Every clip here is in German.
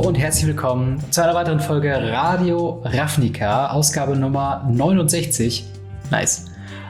und herzlich willkommen zu einer weiteren Folge Radio Ravnica, Ausgabe Nummer 69. Nice.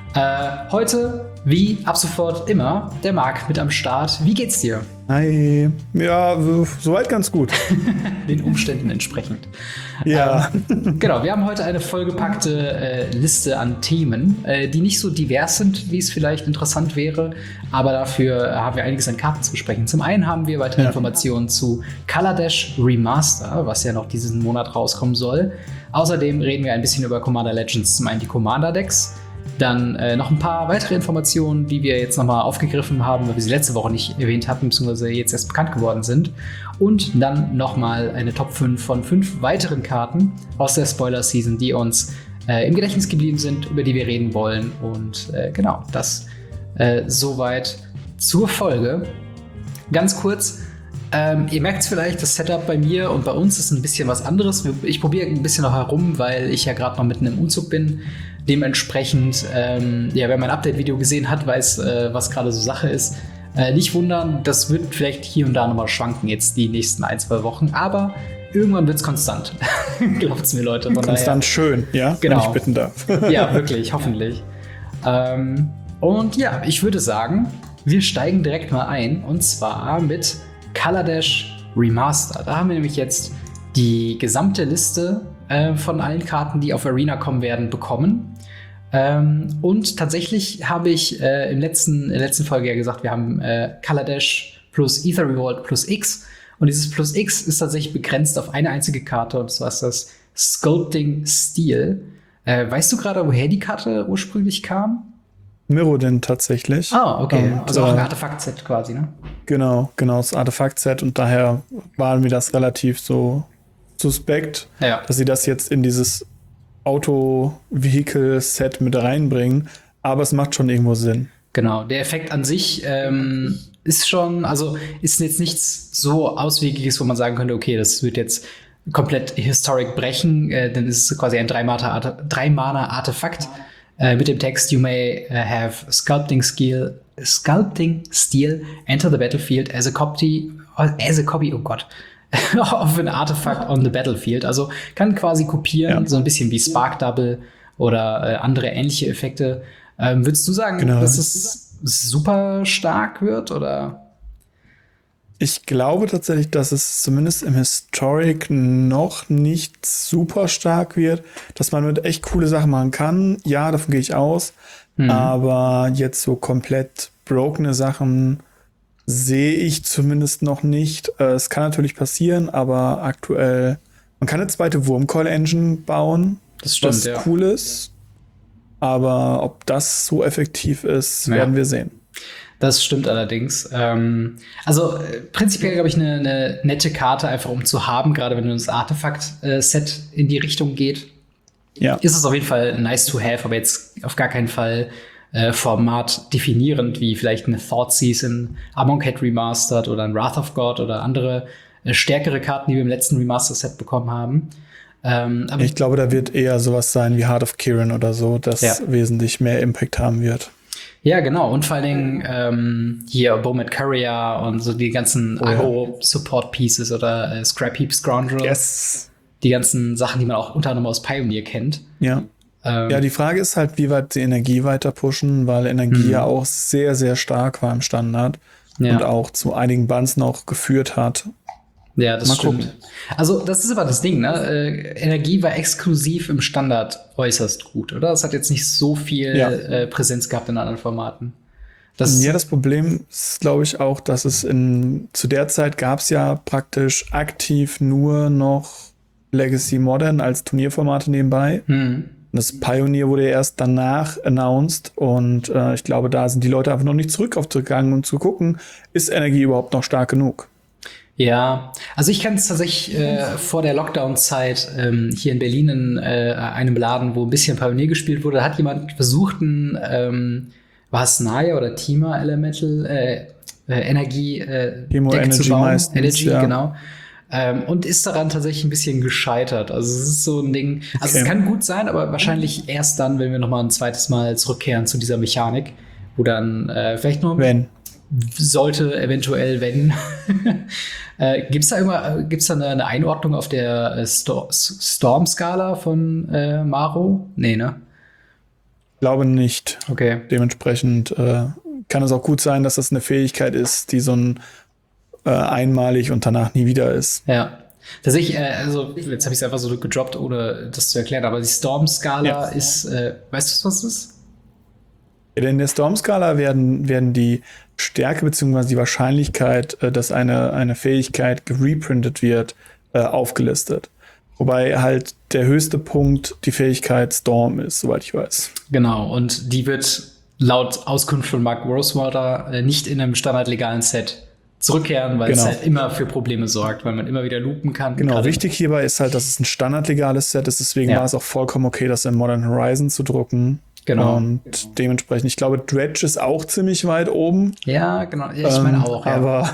Heute, wie ab sofort immer, der Marc mit am Start. Wie geht's dir? Hi. Ja, soweit ganz gut. Den Umständen entsprechend. Ja. Genau, wir haben heute eine vollgepackte Liste an Themen, die nicht so divers sind, wie es vielleicht interessant wäre, aber dafür haben wir einiges an Karten zu besprechen. Zum einen haben wir weitere Informationen zu Kaladesh Remaster, was ja noch diesen Monat rauskommen soll. Außerdem reden wir ein bisschen über Commander Legends, zum einen die Commander-Decks, dann noch ein paar weitere Informationen, die wir jetzt nochmal aufgegriffen haben, weil wir sie letzte Woche nicht erwähnt hatten, beziehungsweise jetzt erst bekannt geworden sind. Und dann nochmal eine Top 5 von 5 weiteren Karten aus der Spoiler-Season, die uns im Gedächtnis geblieben sind, über die wir reden wollen. Und genau, das soweit zur Folge. Ganz kurz, ihr merkt es vielleicht, das Setup bei mir und bei uns ist ein bisschen was anderes. Ich probiere ein bisschen noch herum, weil ich ja gerade noch mitten im Umzug bin. Dementsprechend, wer mein Update-Video gesehen hat, weiß, was gerade so Sache ist. Nicht wundern, das wird vielleicht hier und da nochmal schwanken jetzt die nächsten 1-2 Wochen, aber irgendwann wird es konstant. Glaubt's mir, Leute. Von konstant daher. Schön, ja? Genau. Wenn ich bitten darf. Ja, wirklich, hoffentlich. Und ja, ich würde sagen, wir steigen direkt mal ein, und zwar mit Kaladesh Remaster. Da haben wir nämlich jetzt die gesamte Liste von allen Karten, die auf Arena kommen werden, bekommen. Und tatsächlich habe ich in der letzten Folge ja gesagt, wir haben Kaladesh plus Aether Revolt plus X. Und dieses plus X ist tatsächlich begrenzt auf eine einzige Karte, und zwar ist das Sculpting Steel. Weißt du gerade, woher die Karte ursprünglich kam? Mirrodin tatsächlich. Ah, okay. Und, also auch ein Artefakt-Set quasi, ne? Genau, das Artefakt-Set. Und daher war mir das relativ so suspekt, dass sie das jetzt in dieses Auto-Vehicle-Set mit reinbringen. Aber es macht schon irgendwo Sinn. Genau, der Effekt an sich ist schon, also ist jetzt nichts so Auswegliches, wo man sagen könnte, okay, das wird jetzt komplett Historic brechen, dann ist es quasi ein 3-Mana-Artefakt mit dem Text: You may have Sculpting Steel enter the battlefield as a copy, oh Gott, of an artifact on the battlefield. Also kann quasi kopieren, so ein bisschen wie Spark Double oder andere ähnliche Effekte. Würdest du sagen, dass es super stark wird, oder? Ich glaube tatsächlich, dass es zumindest im Historic noch nicht super stark wird, dass man mit echt coole Sachen machen kann. Ja, davon gehe ich aus. Aber jetzt so komplett brokene Sachen sehe ich zumindest noch nicht. Es kann natürlich passieren, aber aktuell, man kann eine zweite Wurmcoil-Engine bauen, das stimmt, was cool ist. Aber ob das so effektiv ist, werden wir sehen. Das stimmt allerdings. Also prinzipiell, glaube ich, eine nette Karte, einfach um zu haben, gerade wenn das Artefakt-Set in die Richtung geht. Ja. Ist es auf jeden Fall nice to have, aber jetzt auf gar keinen Fall Format definierend, wie vielleicht eine Thoughtseize in Amonkhet Remastered oder ein Wrath of God oder andere stärkere Karten, die wir im letzten Remaster-Set bekommen haben. Aber ich glaube, da wird eher sowas sein wie Heart of Kiran oder so, das wesentlich mehr Impact haben wird. Ja, genau. Und vor allen Dingen hier Bomet Courier und so die ganzen Agro-Support-Pieces oder Scrap Heap Scoundrel. Yes. Die ganzen Sachen, die man auch unter anderem aus Pioneer kennt. Ja. Ja, die Frage ist halt, wie weit die Energie weiter pushen, weil Energie ja auch sehr, sehr stark war im Standard und auch zu einigen Bans noch geführt hat. Ja, das stimmt. Also, das ist aber das Ding, ne? Energie war exklusiv im Standard äußerst gut, oder? Das hat jetzt nicht so viel Präsenz gehabt in anderen Formaten. Das Problem ist, glaube ich, auch, dass es zu der Zeit gab es ja praktisch aktiv nur noch Legacy Modern als Turnierformate nebenbei. Das Pioneer wurde ja erst danach announced und ich glaube, da sind die Leute einfach noch nicht zurückgegangen, um zu gucken, ist Energie überhaupt noch stark genug? Ja, also ich kann es tatsächlich vor der Lockdown-Zeit hier in Berlin in einem Laden, wo ein bisschen Pioneer gespielt wurde, hat jemand versucht, war es Naya oder Tima Elemental Energie Deck zu bauen. Meistens, Energy, genau. Und ist daran tatsächlich ein bisschen gescheitert. Also es ist so ein Ding, also es kann gut sein, aber wahrscheinlich erst dann, wenn wir noch mal ein zweites Mal zurückkehren zu dieser Mechanik, wo dann vielleicht nur sollte eventuell, wenn. Gibt's da eine Einordnung auf der Storm-Skala von Maro? Nee, ne? Ich glaube nicht. Okay. Dementsprechend kann es auch gut sein, dass das eine Fähigkeit ist, die so ein einmalig und danach nie wieder ist. Ja. Tatsächlich, also jetzt habe ich es einfach so gedroppt, ohne das zu erklären, aber die Storm-Skala ist, weißt du, was das ist? Ja, in der Storm-Skala werden die Stärke bzw. die Wahrscheinlichkeit, dass eine Fähigkeit gereprintet wird, aufgelistet. Wobei halt der höchste Punkt die Fähigkeit Storm ist, soweit ich weiß. Genau, und die wird laut Auskunft von Mark Rosewater nicht in einem standardlegalen Set zurückkehren, weil es halt immer für Probleme sorgt, weil man immer wieder loopen kann. Genau, wichtig hierbei ist halt, dass es ein standardlegales Set ist, deswegen war es auch vollkommen okay, das in Modern Horizon zu drucken. Genau. Und dementsprechend, ich glaube, Dredge ist auch ziemlich weit oben. Ja, genau. Ja, ich meine auch, ja. Aber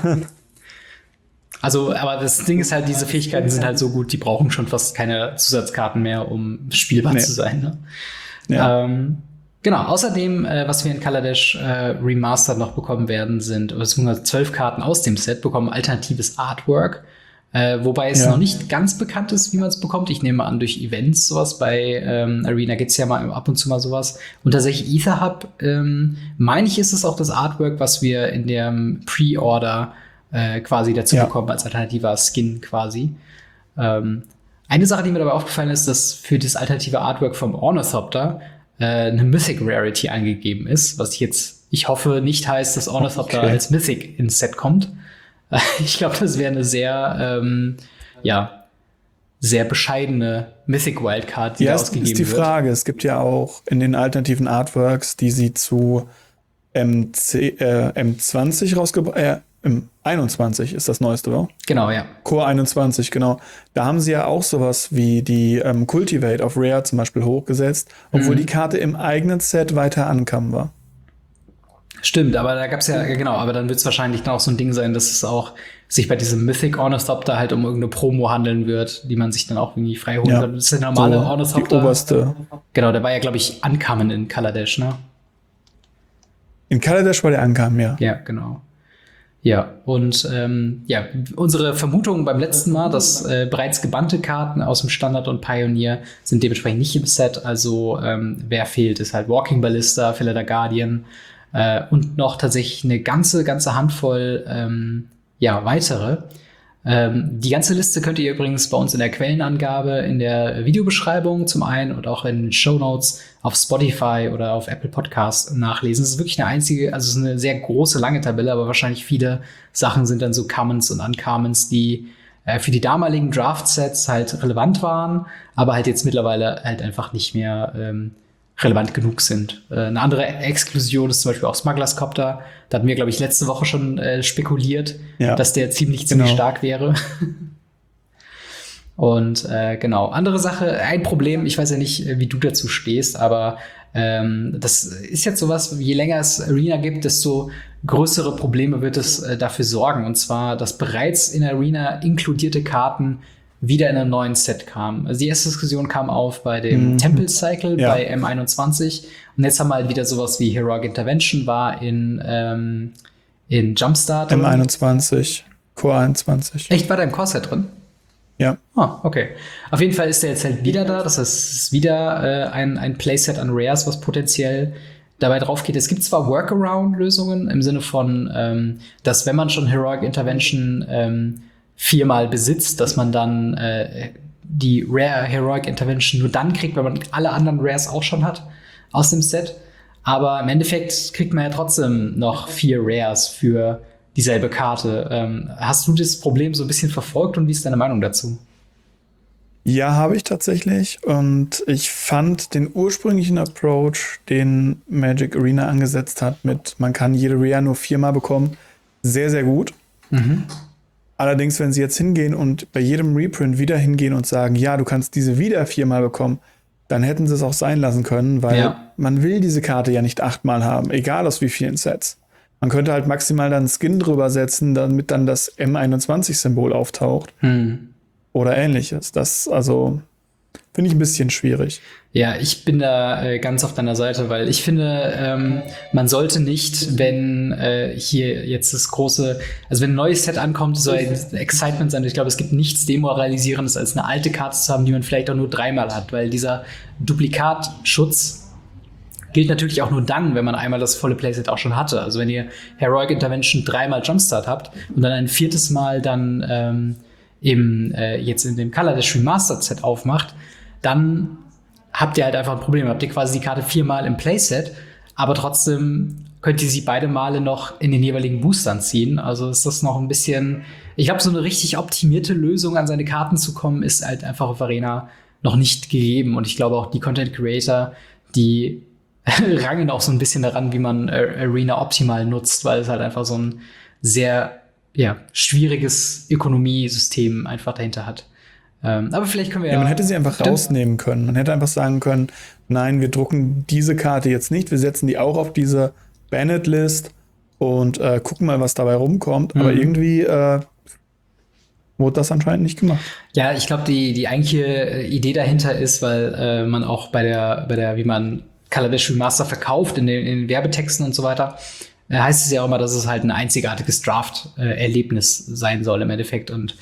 aber das Ding ist halt, diese Fähigkeiten sind halt so gut, die brauchen schon fast keine Zusatzkarten mehr, um spielbar zu sein. Ne? Ja. Genau, außerdem, was wir in Kaladesh Remastered noch bekommen werden, sind 12 Karten aus dem Set, bekommen alternatives Artwork. Wobei es noch nicht ganz bekannt ist, wie man es bekommt. Ich nehme an, durch Events, sowas. Bei Arena gibt's ja mal ab und zu mal sowas. Und tatsächlich Ether Hub, meine ich, ist es auch das Artwork, was wir in der Pre-Order quasi dazu bekommen, als alternativer Skin quasi. Eine Sache, die mir dabei aufgefallen ist, dass für das alternative Artwork vom Ornithopter eine Mythic Rarity angegeben ist, was ich hoffe, nicht heißt, dass Ornithopter als Mythic ins Set kommt. Ich glaube, das wäre eine sehr, sehr bescheidene Mythic Wildcard, die da ausgegeben wird. Ja, ist die Frage. Es gibt ja auch in den alternativen Artworks, die sie zu M20 rausgebracht, M21 ist das neueste, oder? Genau, ja. Core 21, genau. Da haben sie ja auch sowas wie die Cultivate auf Rare zum Beispiel hochgesetzt, obwohl die Karte im eigenen Set weiter ankam war. Stimmt, aber da gab's aber dann wird es wahrscheinlich dann auch so ein Ding sein, dass es auch sich bei diesem Mythic Ornithopter halt um irgendeine Promo handeln wird, die man sich dann auch irgendwie frei holen kann. Das ist der normale so, Ornithopter. Die oberste. Genau, der war ja, glaube ich, Uncommon in Kaladesh, ne? In Kaladesh war der Uncommon, ja. Ja, genau. Ja, und unsere Vermutungen beim letzten Mal, dass bereits gebannte Karten aus dem Standard und Pioneer sind dementsprechend nicht im Set. Also wer fehlt, ist halt Walking Ballista, Felidar Guardian und noch tatsächlich eine ganze Handvoll weitere. Die ganze Liste könnt ihr übrigens bei uns in der Quellenangabe, in der Videobeschreibung zum einen und auch in den Shownotes auf Spotify oder auf Apple Podcasts nachlesen. Es ist wirklich es ist eine sehr große, lange Tabelle, aber wahrscheinlich viele Sachen sind dann so Commons und Uncommons, die für die damaligen Draft-Sets halt relevant waren, aber halt jetzt mittlerweile halt einfach nicht mehr relevant genug sind. Eine andere Exklusion ist zum Beispiel auch Smugglers Copter. Da hatten wir, glaube ich, letzte Woche schon spekuliert, dass der ziemlich stark wäre. Und andere Sache, ein Problem, ich weiß ja nicht, wie du dazu stehst, aber das ist jetzt sowas, je länger es Arena gibt, desto größere Probleme wird es dafür sorgen. Und zwar, dass bereits in Arena inkludierte Karten wieder in einem neuen Set kamen. Also die erste Diskussion kam auf bei dem Temple Cycle bei M21 und jetzt haben wir halt wieder sowas wie Heroic Intervention war in Jumpstart. M21, Core 21. Echt, war da im Core-Set drin? Ja. Ah, okay. Auf jeden Fall ist der jetzt halt wieder da. Das heißt, es ist wieder ein Playset an Rares, was potenziell dabei drauf geht. Es gibt zwar Workaround-Lösungen im Sinne von, dass wenn man schon Heroic Intervention 4-mal besitzt, dass man dann die Rare Heroic Intervention nur dann kriegt, wenn man alle anderen Rares auch schon hat aus dem Set. Aber im Endeffekt kriegt man ja trotzdem noch 4 Rares für dieselbe Karte. Hast du das Problem so ein bisschen verfolgt und wie ist deine Meinung dazu? Ja, habe ich tatsächlich. Und ich fand den ursprünglichen Approach, den Magic Arena angesetzt hat, mit man kann jede Rare nur 4-mal bekommen, sehr, sehr gut. Allerdings, wenn sie jetzt hingehen und bei jedem Reprint wieder hingehen und sagen, ja, du kannst diese wieder 4-mal bekommen, dann hätten sie es auch sein lassen können, weil man will diese Karte ja nicht 8-mal haben, egal aus wie vielen Sets. Man könnte halt maximal dann einen Skin drüber setzen, damit dann das M21-Symbol auftaucht. Oder ähnliches. Das, also, finde ich ein bisschen schwierig. Ja, ich bin da ganz auf deiner Seite, weil ich finde, man sollte nicht, wenn hier jetzt das große, also wenn ein neues Set ankommt, soll ein Excitement sein. Ich glaube, es gibt nichts Demoralisierendes, als eine alte Karte zu haben, die man vielleicht auch nur 3-mal hat, weil dieser Duplikatschutz gilt natürlich auch nur dann, wenn man einmal das volle Playset auch schon hatte. Also wenn ihr Heroic Intervention 3-mal Jumpstart habt und dann ein 4. Mal dann jetzt in dem Kaladesh Remastered Set aufmacht, dann habt ihr halt einfach ein Problem. Habt ihr quasi die Karte 4-mal im Playset, aber trotzdem könnt ihr sie beide Male noch in den jeweiligen Boostern ziehen. Also ist das noch ein bisschen, ich glaube, so eine richtig optimierte Lösung an seine Karten zu kommen, ist halt einfach auf Arena noch nicht gegeben. Und ich glaube auch die Content Creator, die rangen auch so ein bisschen daran, wie man Arena optimal nutzt, weil es halt einfach so ein sehr schwieriges Ökonomiesystem einfach dahinter hat. Aber vielleicht können wir ja, man hätte sie einfach rausnehmen können. Man hätte einfach sagen können, nein, wir drucken diese Karte jetzt nicht, wir setzen die auch auf diese Banned-List und gucken mal, was dabei rumkommt. Aber irgendwie wurde das anscheinend nicht gemacht. Ja, ich glaube, die eigentliche Idee dahinter ist, weil man auch bei der wie man Kaladesh Remaster verkauft in den Werbetexten und so weiter, heißt es ja auch immer, dass es halt ein einzigartiges Draft-Erlebnis sein soll im Endeffekt. Und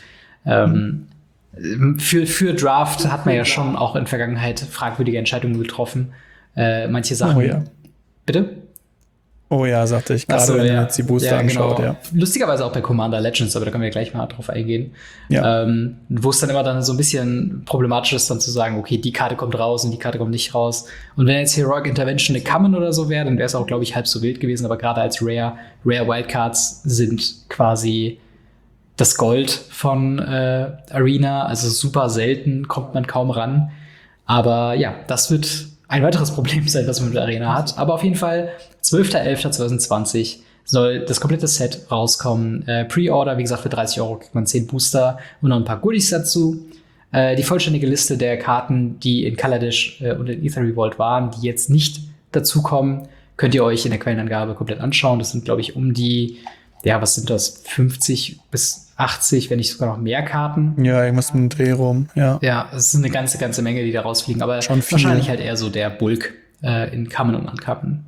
für Draft hat man ja schon auch in Vergangenheit fragwürdige Entscheidungen getroffen. Manche Sachen. Oh ja. Bitte? Oh ja, sagte ich, gerade wenn man jetzt die Booster anschaut. Genau. Ja. Lustigerweise auch bei Commander Legends, aber da können wir gleich mal drauf eingehen. Ja. Wo es dann immer dann so ein bisschen problematisch ist, dann zu sagen, okay, die Karte kommt raus und die Karte kommt nicht raus. Und wenn jetzt Heroic Intervention eine Common oder so wäre, dann wäre es auch, glaube ich, halb so wild gewesen. Aber gerade als Rare Wildcards sind quasi das Gold von Arena. Also super selten, kommt man kaum ran. Aber ja, das wird ein weiteres Problem sein, das man mit der Arena hat. Aber auf jeden Fall 12.11.2020 soll das komplette Set rauskommen. Pre-Order, wie gesagt, für 30 € kriegt man 10 Booster und noch ein paar Goodies dazu. Die vollständige Liste der Karten, die in Kaladesh und in Aether Revolt waren, die jetzt nicht dazukommen, könnt ihr euch in der Quellenangabe komplett anschauen. Das sind, glaube ich, um die, was sind das, 50 bis 80, wenn nicht sogar noch mehr Karten. Ja, irgendwas mit dem Dreh rum, ja. Ja, es ist eine ganze Menge, die da rausfliegen, aber schon viel. Wahrscheinlich halt eher so der Bulk in Common und Uncommon.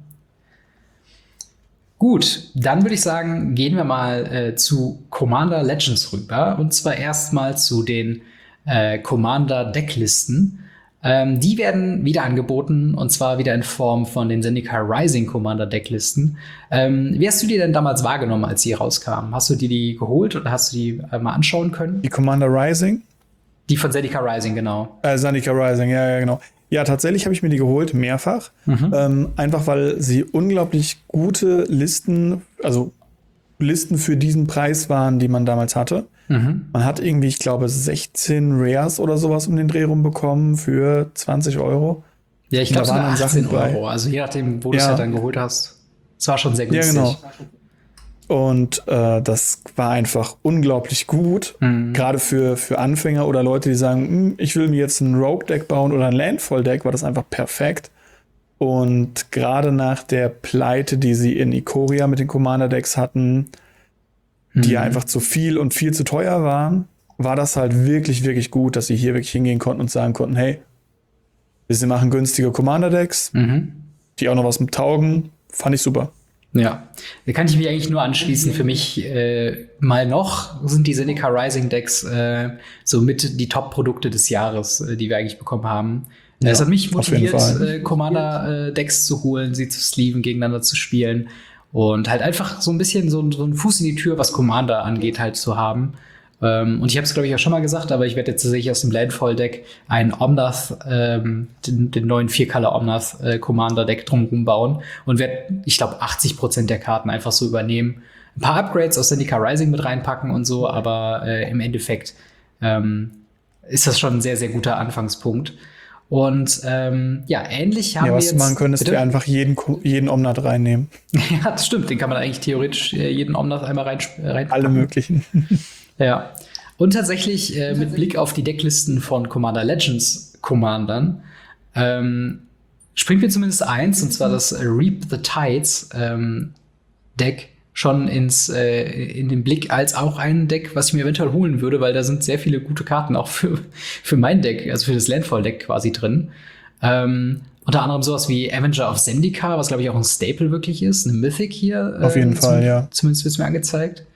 Gut, dann würde ich sagen, gehen wir mal zu Commander Legends rüber. Und zwar erstmal zu den Commander-Decklisten. Die werden wieder angeboten, und zwar wieder in Form von den Zendikar Rising Commander-Decklisten. Wie hast du die denn damals wahrgenommen, als sie rauskamen? Hast du die geholt oder hast du die mal anschauen können? Die Commander Rising? Die von Zendikar Rising, genau. Zendikar Rising, ja, genau. Ja, tatsächlich habe ich mir die geholt, mehrfach. Einfach, weil sie unglaublich gute Listen, also Listen für diesen Preis waren, die man damals hatte. Man hat irgendwie, ich glaube, 16 Rares oder sowas um den Dreh rum bekommen für 20 €. Ja, ich glaube, da waren dann 18 Sachen bei. €. Also je nachdem, wo du es halt dann geholt hast. Es war schon sehr günstig. Ja, genau. Und das war einfach unglaublich gut. Gerade für Anfänger oder Leute, die sagen, ich will mir jetzt ein Rogue-Deck bauen oder ein Landfall-Deck, war das einfach perfekt. Und gerade nach der Pleite, die sie in Ikoria mit den Commander-Decks hatten, die ja einfach zu viel und viel zu teuer waren, war das halt wirklich, wirklich gut, dass sie hier wirklich hingehen konnten und sagen konnten, hey, wir machen günstige Commander-Decks, die auch noch was mit taugen. Fand ich super. Ja, da kann ich mich eigentlich nur anschließen. Für mich mal noch sind die Zendikar Rising Decks so mit die Top-Produkte des Jahres, die wir eigentlich bekommen haben. Ja, es hat mich motiviert, Commander-Decks zu holen, sie zu sleeven, gegeneinander zu spielen und halt einfach so ein bisschen so einen Fuß in die Tür, was Commander angeht, halt zu haben. Und ich habe es, glaube ich, auch schon mal gesagt, aber ich werde jetzt tatsächlich aus dem Landfall-Deck ein Omnath, den neuen 4-Color Omnath Commander-Deck drumherum bauen und werde, ich glaube, 80% der Karten einfach so übernehmen. Ein paar Upgrades aus Zendikar Rising mit reinpacken und so, aber im Endeffekt ist das schon ein sehr, sehr guter Anfangspunkt. Und ähnlich haben wir jetzt... Was du machen können, ist wir einfach jeden Omnath reinnehmen. Ja, das stimmt. Den kann man eigentlich theoretisch jeden Omnath einmal reinpacken. Alle möglichen. Ja. Und tatsächlich mit Blick auf die Decklisten von Commander Legends Commandern springt mir zumindest eins, und zwar das Reap the Tides Deck schon in den Blick als auch ein Deck, was ich mir eventuell holen würde, weil da sind sehr viele gute Karten auch für mein Deck, also für das Landfall-Deck quasi drin. Unter anderem sowas wie Avenger of Zendikar, was glaube ich auch ein Staple wirklich ist, eine Mythic hier. Auf jeden Fall, ja. Zumindest wird es mir angezeigt.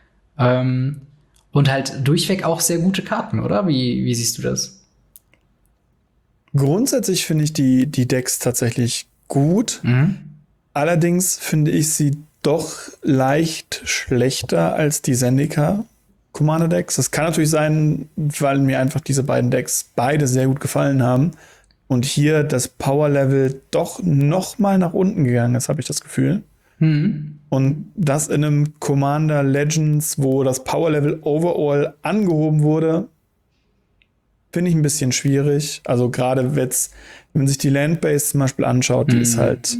Und halt durchweg auch sehr gute Karten, oder? Wie siehst du das? Grundsätzlich finde ich die Decks tatsächlich gut. Allerdings finde ich sie doch leicht schlechter als die Zendikar Commander Decks. Das kann natürlich sein, weil mir einfach diese beiden Decks beide sehr gut gefallen haben. Und hier das Power-Level doch noch mal nach unten gegangen ist, habe ich das Gefühl. Und das in einem Commander Legends, wo das Power-Level overall angehoben wurde, finde ich ein bisschen schwierig. Also gerade wenn man sich die Landbase zum Beispiel anschaut, die ist halt...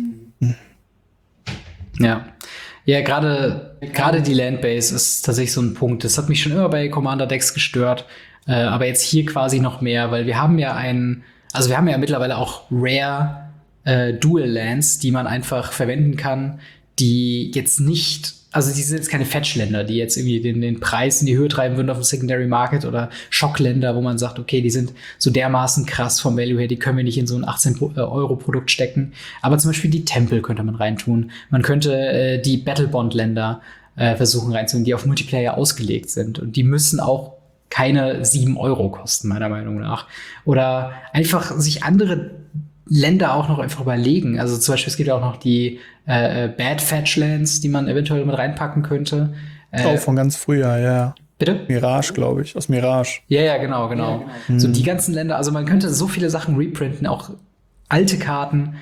Ja, gerade die Landbase ist tatsächlich so ein Punkt. Das hat mich schon immer bei Commander-Decks gestört. Aber jetzt hier quasi noch mehr, weil wir haben ja mittlerweile auch Rare Dual Lands, die man einfach verwenden kann, die jetzt nicht, also die sind jetzt keine Fetch-Länder, die jetzt irgendwie den Preis in die Höhe treiben würden auf dem Secondary Market oder Schockländer, wo man sagt, okay, die sind so dermaßen krass vom Value her, die können wir nicht in so ein 18-Euro-Produkt stecken. Aber zum Beispiel die Tempel könnte man reintun. Man könnte die Battlebond-Länder versuchen reinzuholen, die auf Multiplayer ausgelegt sind. Und die müssen auch keine 7 Euro kosten, meiner Meinung nach. Oder einfach sich andere Länder auch noch einfach überlegen. Also zum Beispiel, es gibt ja auch noch die Bad Fetch Lands, die man eventuell mit reinpacken könnte. Auch von ganz früher, ja. Bitte? Mirage, glaube ich. Aus Mirage. Ja, genau. So die ganzen Länder, also man könnte so viele Sachen reprinten, auch alte Karten.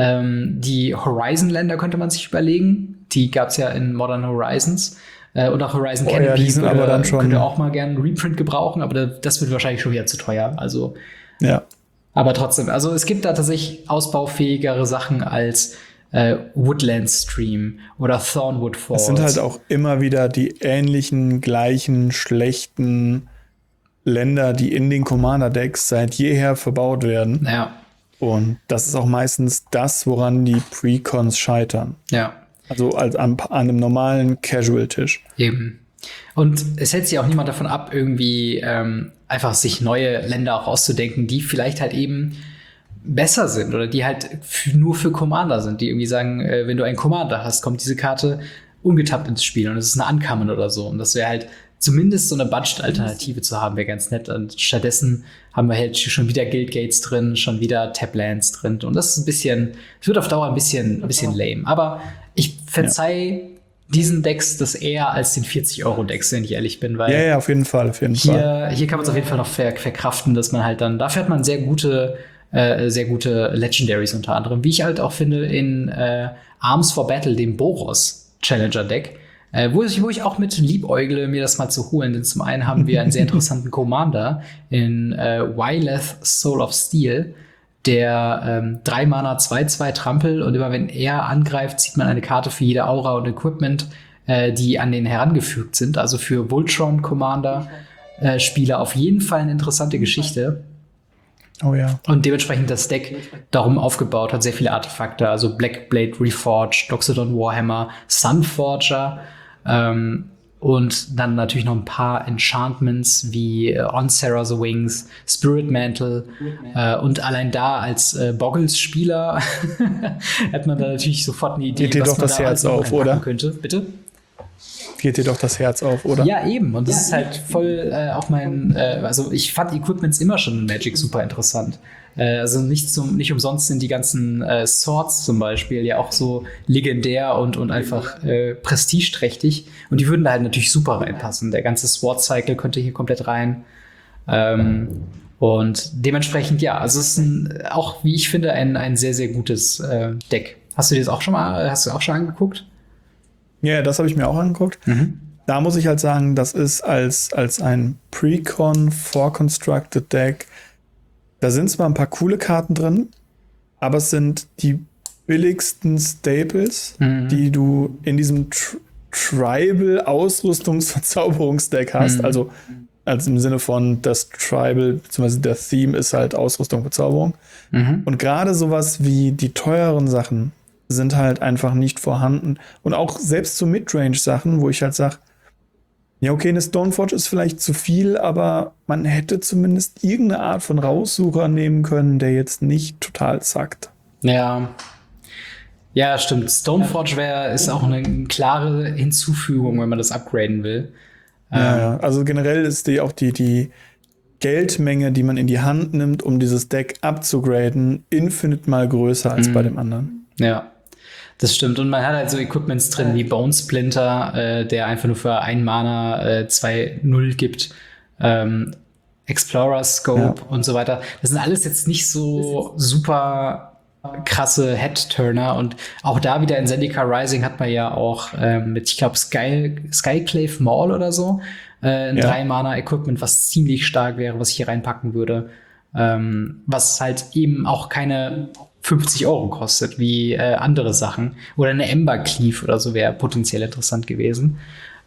Die Horizon-Länder könnte man sich überlegen. Die gab es ja in Modern Horizons. Und auch Horizon Canopy die sind aber dann schon könnte auch mal gerne einen Reprint gebrauchen, aber das wird wahrscheinlich schon wieder zu teuer. Also, ja. Aber trotzdem, also es gibt da tatsächlich ausbaufähigere Sachen als Woodland Stream oder Thornwood Falls. Es sind halt auch immer wieder die ähnlichen, gleichen, schlechten Länder, die in den Commander-Decks seit jeher verbaut werden. Ja. Und das ist auch meistens das, woran die Precons scheitern. Ja. Also an einem normalen Casual-Tisch. Eben. Und es hält sich auch niemand davon ab, irgendwie einfach sich neue Länder auch auszudenken, die vielleicht halt eben besser sind oder die halt nur für Commander sind, die irgendwie sagen, wenn du einen Commander hast, kommt diese Karte ungetappt ins Spiel und es ist eine Uncommon oder so. Und das wäre halt zumindest so eine Budget-Alternative zu haben, wäre ganz nett. Und stattdessen haben wir halt schon wieder Guildgates drin, schon wieder Taplands drin. Und das ist es wird auf Dauer ein bisschen lame. Aber ich verzeih diesen Decks das eher als den 40-Euro-Decks, wenn ich ehrlich bin. Weil ja, auf jeden Fall. Hier kann man es auf jeden Fall noch verkraften, dass man halt dann, dafür hat man sehr gute Legendaries unter anderem. Wie ich halt auch finde in Arms for Battle, dem Boros Challenger Deck, wo ich auch mit liebäugle, mir das mal zu holen. Denn zum einen haben wir einen sehr interessanten Commander in Wyleth Soul of Steel, der 3 Mana 2/2 Trampel und immer wenn er angreift, zieht man eine Karte für jede Aura und Equipment, die an den herangefügt sind. Also für Voltron Commander Spieler auf jeden Fall eine interessante Geschichte. Oh ja. Und dementsprechend das Deck darum aufgebaut, hat sehr viele Artefakte, also Blackblade Reforged, Doxodon Warhammer, Sunforger, und dann natürlich noch ein paar Enchantments wie On Sarah the Wings, Spirit Mantle, und allein da als Boggles-Spieler hat man da natürlich sofort eine Idee, geht dir doch das Herz auf, oder? Könnte. Bitte? Geht dir doch das Herz auf, oder? Ja, eben. Und das ist halt voll auch also ich fand Equipments immer schon in Magic super interessant. Also nicht umsonst sind die ganzen Swords zum Beispiel ja auch so legendär und einfach prestigeträchtig. Und die würden da halt natürlich super reinpassen. Der ganze Sword-Cycle könnte hier komplett rein. Und dementsprechend, ja, also es ist auch, wie ich finde, ein sehr, sehr gutes Deck. Hast du auch schon angeguckt? Ja, das habe ich mir auch angeguckt. Da muss ich halt sagen, das ist als ein Precon Foreconstructed Deck. Da sind zwar ein paar coole Karten drin, aber es sind die billigsten Staples, die du in diesem Tribal-Ausrüstungs-Verzauberungsdeck hast. Also im Sinne von das Tribal, beziehungsweise der Theme ist halt Ausrüstung, Verzauberung. Und gerade sowas wie die teuren Sachen, sind halt einfach nicht vorhanden. Und auch selbst so Midrange-Sachen, wo ich halt sage, ja, okay, eine Stoneforge ist vielleicht zu viel, aber man hätte zumindest irgendeine Art von Raussucher nehmen können, der jetzt nicht total zackt. Ja. Ja, stimmt. Stoneforge ist auch eine klare Hinzufügung, wenn man das upgraden will. Ja, also generell ist die Geldmenge, die man in die Hand nimmt, um dieses Deck abzugraden, infinite mal größer als bei dem anderen. Ja, das stimmt. Und man hat halt so Equipments drin wie Bone Splinter, der einfach nur für 1 Mana 2/0 gibt. Explorer Scope und so weiter. Das sind alles jetzt nicht so super krasse Head-Turner. Und auch da wieder in Zendika Rising hat man ja auch mit, ich glaube, Skyclave Maul oder so, ein 3-Mana-Equipment, was ziemlich stark wäre, was ich hier reinpacken würde. Was halt eben auch keine 50 € kostet, wie andere Sachen. Oder eine Ember Cleave oder so wäre potenziell interessant gewesen.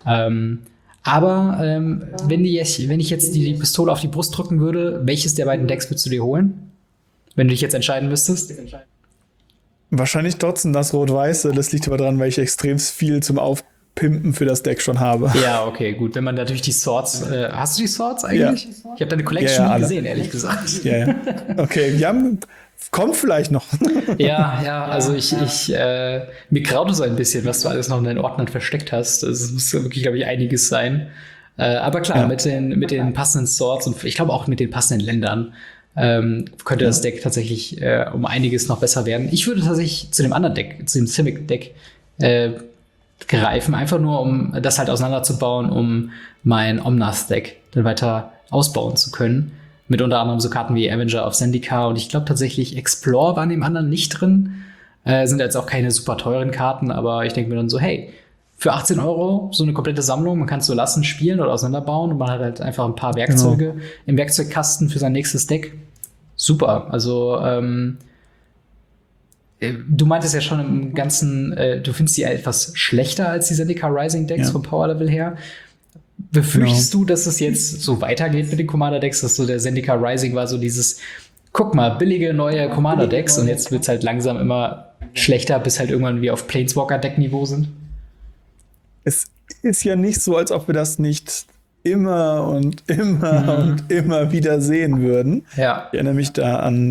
Aber wenn ich jetzt die Pistole auf die Brust drücken würde, welches der beiden Decks würdest du dir holen? Wenn du dich jetzt entscheiden müsstest? Wahrscheinlich trotzdem das Rot-Weiße. Das liegt aber daran, weil ich extrem viel zum Aufpimpen für das Deck schon habe. Ja, okay, gut. Wenn man natürlich die Swords. Hast du die Swords eigentlich? Ja. Ich habe deine Collection nie gesehen, ehrlich gesagt. Ja. Okay, kommt vielleicht noch. Ja, also mir graut es ein bisschen, was du alles noch in deinen Ordnern versteckt hast. Es muss wirklich, glaube ich, einiges sein. Aber klar, mit den passenden Swords und ich glaube auch mit den passenden Ländern könnte das Deck tatsächlich um einiges noch besser werden. Ich würde tatsächlich zu dem anderen Deck, zu dem Simic-Deck greifen, einfach nur, um das halt auseinanderzubauen, um mein Omnath-Deck dann weiter ausbauen zu können. Mit unter anderem so Karten wie Avenger of Zendika und ich glaube tatsächlich Explore waren im anderen nicht drin. Sind jetzt auch keine super teuren Karten, aber ich denke mir dann so, hey, für 18 € so eine komplette Sammlung, man kann es so lassen, spielen oder auseinanderbauen und man hat halt einfach ein paar Werkzeuge im Werkzeugkasten für sein nächstes Deck. Super, also du meintest ja schon im Ganzen, du findest die etwas schlechter als die Zendika Rising Decks vom Power Level her. Befürchtest du, dass es jetzt so weitergeht mit den Commander-Decks, dass so der Zendika Rising war so dieses, guck mal, billige neue Commander-Decks und jetzt wird es halt langsam immer schlechter, bis halt irgendwann wir auf Planeswalker-Deck-Niveau sind? Es ist ja nicht so, als ob wir das nicht immer und immer wieder sehen würden. Ja. Ich erinnere mich da an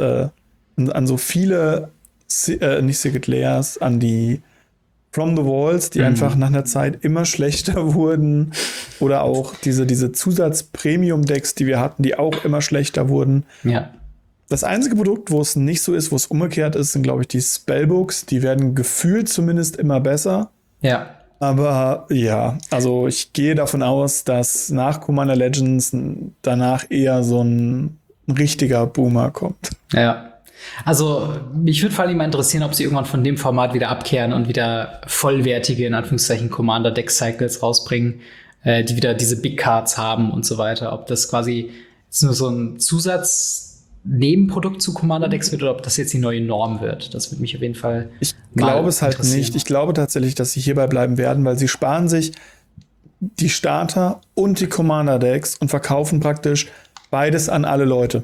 an so viele, nicht Secret Layers, an die From the Walls, die einfach nach einer Zeit immer schlechter wurden. Oder auch diese Zusatz-Premium-Decks, die wir hatten, die auch immer schlechter wurden. Ja. Das einzige Produkt, wo es nicht so ist, wo es umgekehrt ist, sind, glaube ich, die Spellbooks. Die werden gefühlt zumindest immer besser. Ja. Aber ja, also ich gehe davon aus, dass nach Commander Legends danach eher so ein richtiger Boomer kommt. Ja. Also mich würde vor allem mal interessieren, ob sie irgendwann von dem Format wieder abkehren und wieder vollwertige, in Anführungszeichen, Commander-Deck-Cycles rausbringen, die wieder diese Big Cards haben und so weiter. Ob das quasi jetzt nur so ein Zusatz-Nebenprodukt zu Commander-Decks wird oder ob das jetzt die neue Norm wird. Das würde mich auf jeden Fall Ich glaube es halt nicht. Ich glaube tatsächlich, dass sie hierbei bleiben werden, weil sie sparen sich die Starter und die Commander-Decks und verkaufen praktisch beides an alle Leute.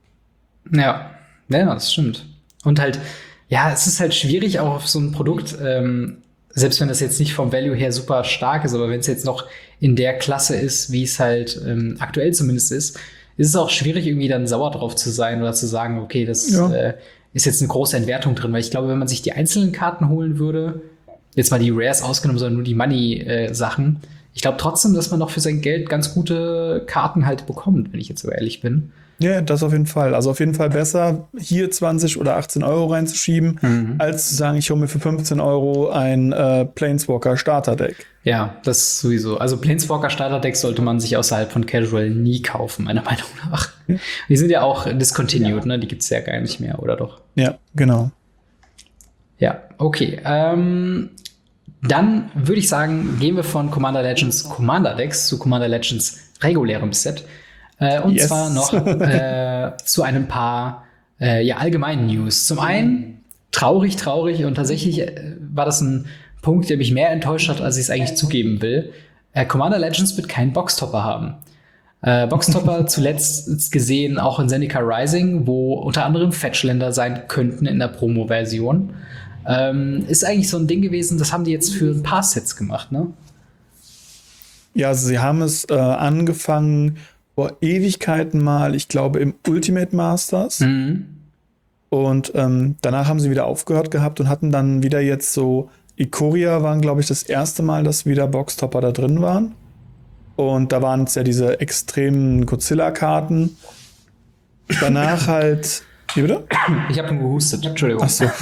Ja, das stimmt. Und halt, ja, es ist halt schwierig auch auf so ein Produkt, selbst wenn das jetzt nicht vom Value her super stark ist, aber wenn es jetzt noch in der Klasse ist, wie es halt aktuell zumindest ist es auch schwierig, irgendwie dann sauer drauf zu sein oder zu sagen, okay, das ist jetzt eine große Entwertung drin. Weil ich glaube, wenn man sich die einzelnen Karten holen würde, jetzt mal die Rares ausgenommen, sondern nur die Money-Sachen, ich glaube trotzdem, dass man noch für sein Geld ganz gute Karten halt bekommt, wenn ich jetzt so ehrlich bin. Ja, das auf jeden Fall. Also auf jeden Fall besser, hier 20 oder 18 € reinzuschieben, als zu sagen, ich hole mir für 15 € ein Planeswalker Starter-Deck. Ja, das sowieso. Also Planeswalker Starter-Decks sollte man sich außerhalb von Casual nie kaufen, meiner Meinung nach. Die sind ja auch discontinued, ne? Die gibt's ja gar nicht mehr, oder doch? Ja, genau. Ja, okay. Dann würde ich sagen, gehen wir von Commander Legends Commander Decks zu Commander Legends regulärem Set. Und zwar noch zu einem paar allgemeinen News. Zum einen traurig und tatsächlich war das ein Punkt, der mich mehr enttäuscht hat, als ich es eigentlich zugeben will. Commander Legends wird keinen Boxtopper haben. Boxtopper zuletzt gesehen auch in Zendika Rising, wo unter anderem Fetchländer sein könnten in der Promo-Version. Ist eigentlich so ein Ding gewesen, das haben die jetzt für ein paar Sets gemacht, ne? Ja, also sie haben es angefangen vor Ewigkeiten mal, ich glaube im Ultimate Masters. Und danach haben sie wieder aufgehört gehabt und hatten dann wieder jetzt so, Ikoria waren, glaube ich, das erste Mal, dass wieder Boxtopper da drin waren. Und da waren es ja diese extremen Godzilla-Karten. Danach halt. Wie bitte? Ich habe gehustet, Entschuldigung. Ach so.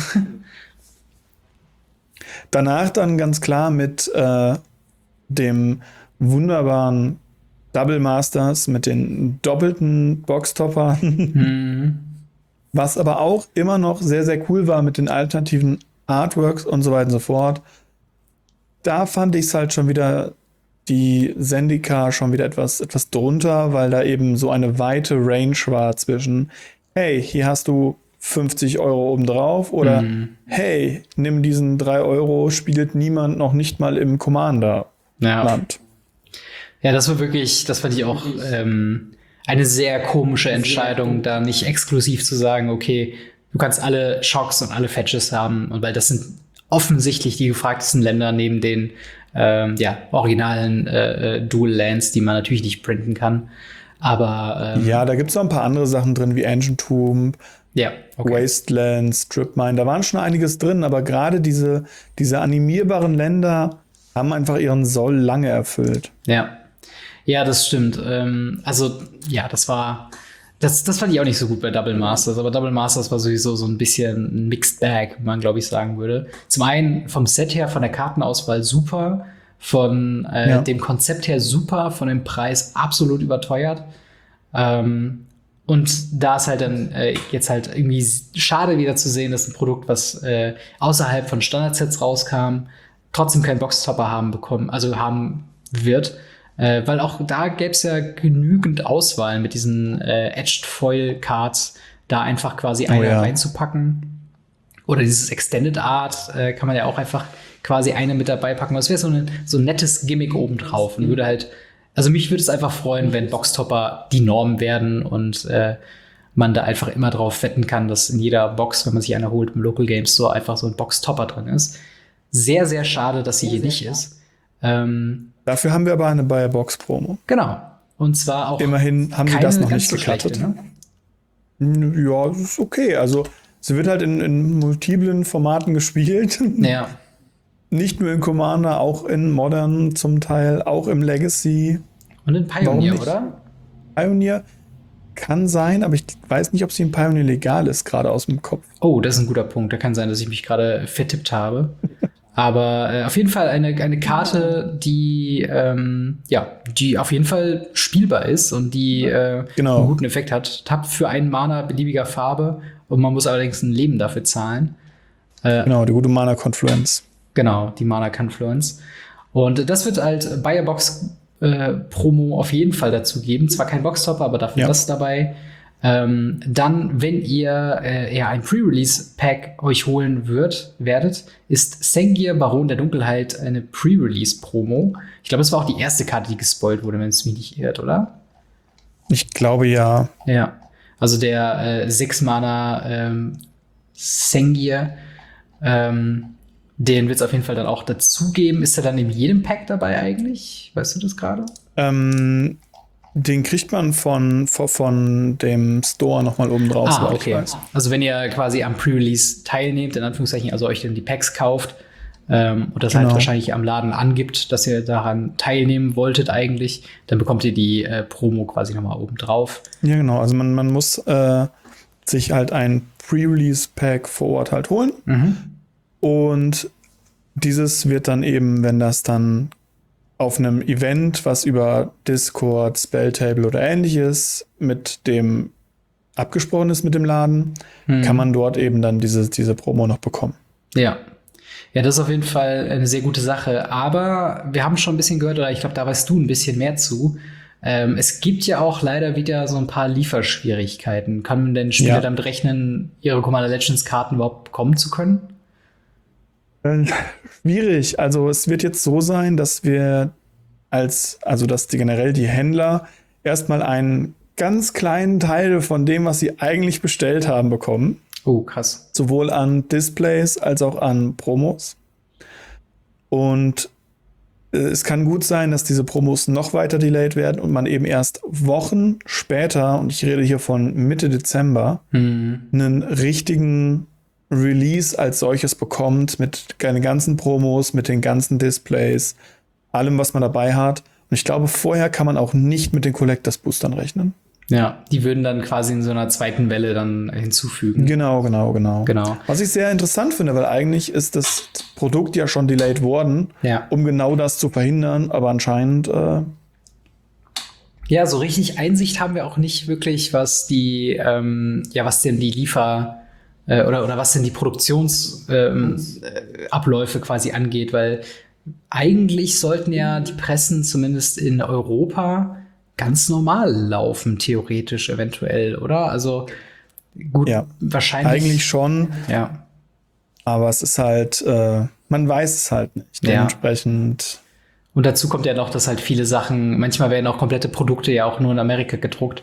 Danach dann ganz klar mit dem wunderbaren Double Masters, mit den doppelten Boxtoppern. Was aber auch immer noch sehr, sehr cool war mit den alternativen Artworks und so weiter und so fort. Da fand ich es halt schon wieder die Zendika schon wieder etwas drunter, weil da eben so eine weite Range war zwischen, hey, hier hast du 50 Euro obendrauf oder hey, nimm diesen 3 Euro, spielt niemand noch nicht mal im Commander-Land. Ja, das war wirklich, das fand ich auch eine sehr komische Entscheidung, da nicht exklusiv zu sagen, okay, du kannst alle Shocks und alle Fetches haben, und weil das sind offensichtlich die gefragtesten Länder neben den originalen Dual Lands, die man natürlich nicht printen kann. Aber ja, da gibt es auch ein paar andere Sachen drin, wie Ancient Tomb, Wastelands, Strip Mine. Da waren schon einiges drin, aber gerade diese animierbaren Länder haben einfach ihren Soll lange erfüllt. Ja, das stimmt. Das fand ich auch nicht so gut bei Double Masters, aber Double Masters war sowieso so ein bisschen ein Mixed Bag, wie man, glaube ich, sagen würde. Zum einen vom Set her, von der Kartenauswahl super, von dem Konzept her super, von dem Preis absolut überteuert. Und da ist halt dann jetzt halt irgendwie schade wieder zu sehen, dass ein Produkt, was außerhalb von Standardsets rauskam, trotzdem keinen Boxtopper haben wird. Weil auch da gäbe es ja genügend Auswahl mit diesen Etched Foil Cards, da einfach quasi eine reinzupacken. Oder dieses Extended Art kann man ja auch einfach quasi eine mit dabei packen. Das wäre so ein nettes Gimmick obendrauf. Und würde halt, also mich würde es einfach freuen, wenn Boxtopper die Norm werden und man da einfach immer drauf wetten kann, dass in jeder Box, wenn man sich eine holt im Local Game Store, einfach so ein Boxtopper drin ist. Sehr, sehr schade, dass sie hier nicht ist. Dafür haben wir aber eine Buyer-Box-Promo. Genau. Und zwar auch. Immerhin haben sie das noch nicht geschaltet. Ne? Ja, das ist okay. Also, sie wird halt in multiplen Formaten gespielt. Ja. Nicht nur in Commander, auch in Modern zum Teil, auch im Legacy. Und in Pioneer, oder? Pioneer kann sein, aber ich weiß nicht, ob sie in Pioneer legal ist, gerade aus dem Kopf. Oh, das ist ein guter Punkt. Da kann sein, dass ich mich gerade vertippt habe. Aber auf jeden Fall eine Karte, die auf jeden Fall spielbar ist und die einen guten Effekt hat. Tappt für einen Mana beliebiger Farbe und man muss allerdings ein Leben dafür zahlen. Die gute Mana Confluence. Genau, die Mana Confluence. Und das wird halt bei der Box Promo auf jeden Fall dazu geben. Zwar kein Boxtopper, aber dafür das dabei. Dann, wenn ihr ein Pre-Release-Pack euch holen werdet, ist Sengir, Baron der Dunkelheit, eine Pre-Release-Promo. Ich glaube, es war auch die erste Karte, die gespoilt wurde, wenn es mich nicht irrt, oder? Ich glaube, ja. Ja, also der 6-Mana Sengir, den wird es auf jeden Fall dann auch dazugeben. Ist er dann in jedem Pack dabei eigentlich? Weißt du das gerade? Den kriegt man von dem Store nochmal oben drauf. Okay. Also wenn ihr quasi am Pre-Release teilnehmt, in Anführungszeichen, also euch dann die Packs kauft und das halt wahrscheinlich am Laden angibt, dass ihr daran teilnehmen wolltet eigentlich, dann bekommt ihr die Promo quasi nochmal oben drauf. Ja, genau. Also man muss sich halt ein Pre-Release-Pack vor Ort halt holen. Und dieses wird dann eben, wenn das dann auf einem Event, was über Discord, Spelltable oder ähnliches mit dem abgesprochen ist mit dem Laden, kann man dort eben dann diese Promo noch bekommen. Ja, das ist auf jeden Fall eine sehr gute Sache. Aber wir haben schon ein bisschen gehört, oder ich glaube, da weißt du ein bisschen mehr zu. Es gibt ja auch leider wieder so ein paar Lieferschwierigkeiten. Kann denn Spieler damit rechnen, ihre Commander Legends Karten überhaupt bekommen zu können? Schwierig. Also es wird jetzt so sein, dass dass generell die Händler erstmal einen ganz kleinen Teil von dem, was sie eigentlich bestellt haben, bekommen. Oh, krass. Sowohl an Displays als auch an Promos. Und es kann gut sein, dass diese Promos noch weiter delayed werden und man eben erst Wochen später, und ich rede hier von Mitte Dezember, einen richtigen Release als solches bekommt mit den ganzen Promos, mit den ganzen Displays, allem, was man dabei hat. Und ich glaube, vorher kann man auch nicht mit den Collectors Boostern rechnen. Ja, die würden dann quasi in so einer zweiten Welle dann hinzufügen. Genau. Genau. Was ich sehr interessant finde, weil eigentlich ist das Produkt ja schon delayed worden, um genau das zu verhindern, aber anscheinend ja, so richtig Einsicht haben wir auch nicht wirklich, was die, was denn die oder was denn die Produktionsabläufe quasi angeht, weil eigentlich sollten ja die Pressen zumindest in Europa ganz normal laufen, theoretisch eventuell, oder? Also gut, wahrscheinlich. Eigentlich schon. Ja. Aber es ist halt, man weiß es halt nicht. Dementsprechend. Und dazu kommt ja noch, dass halt viele Sachen, manchmal werden auch komplette Produkte ja auch nur in Amerika gedruckt.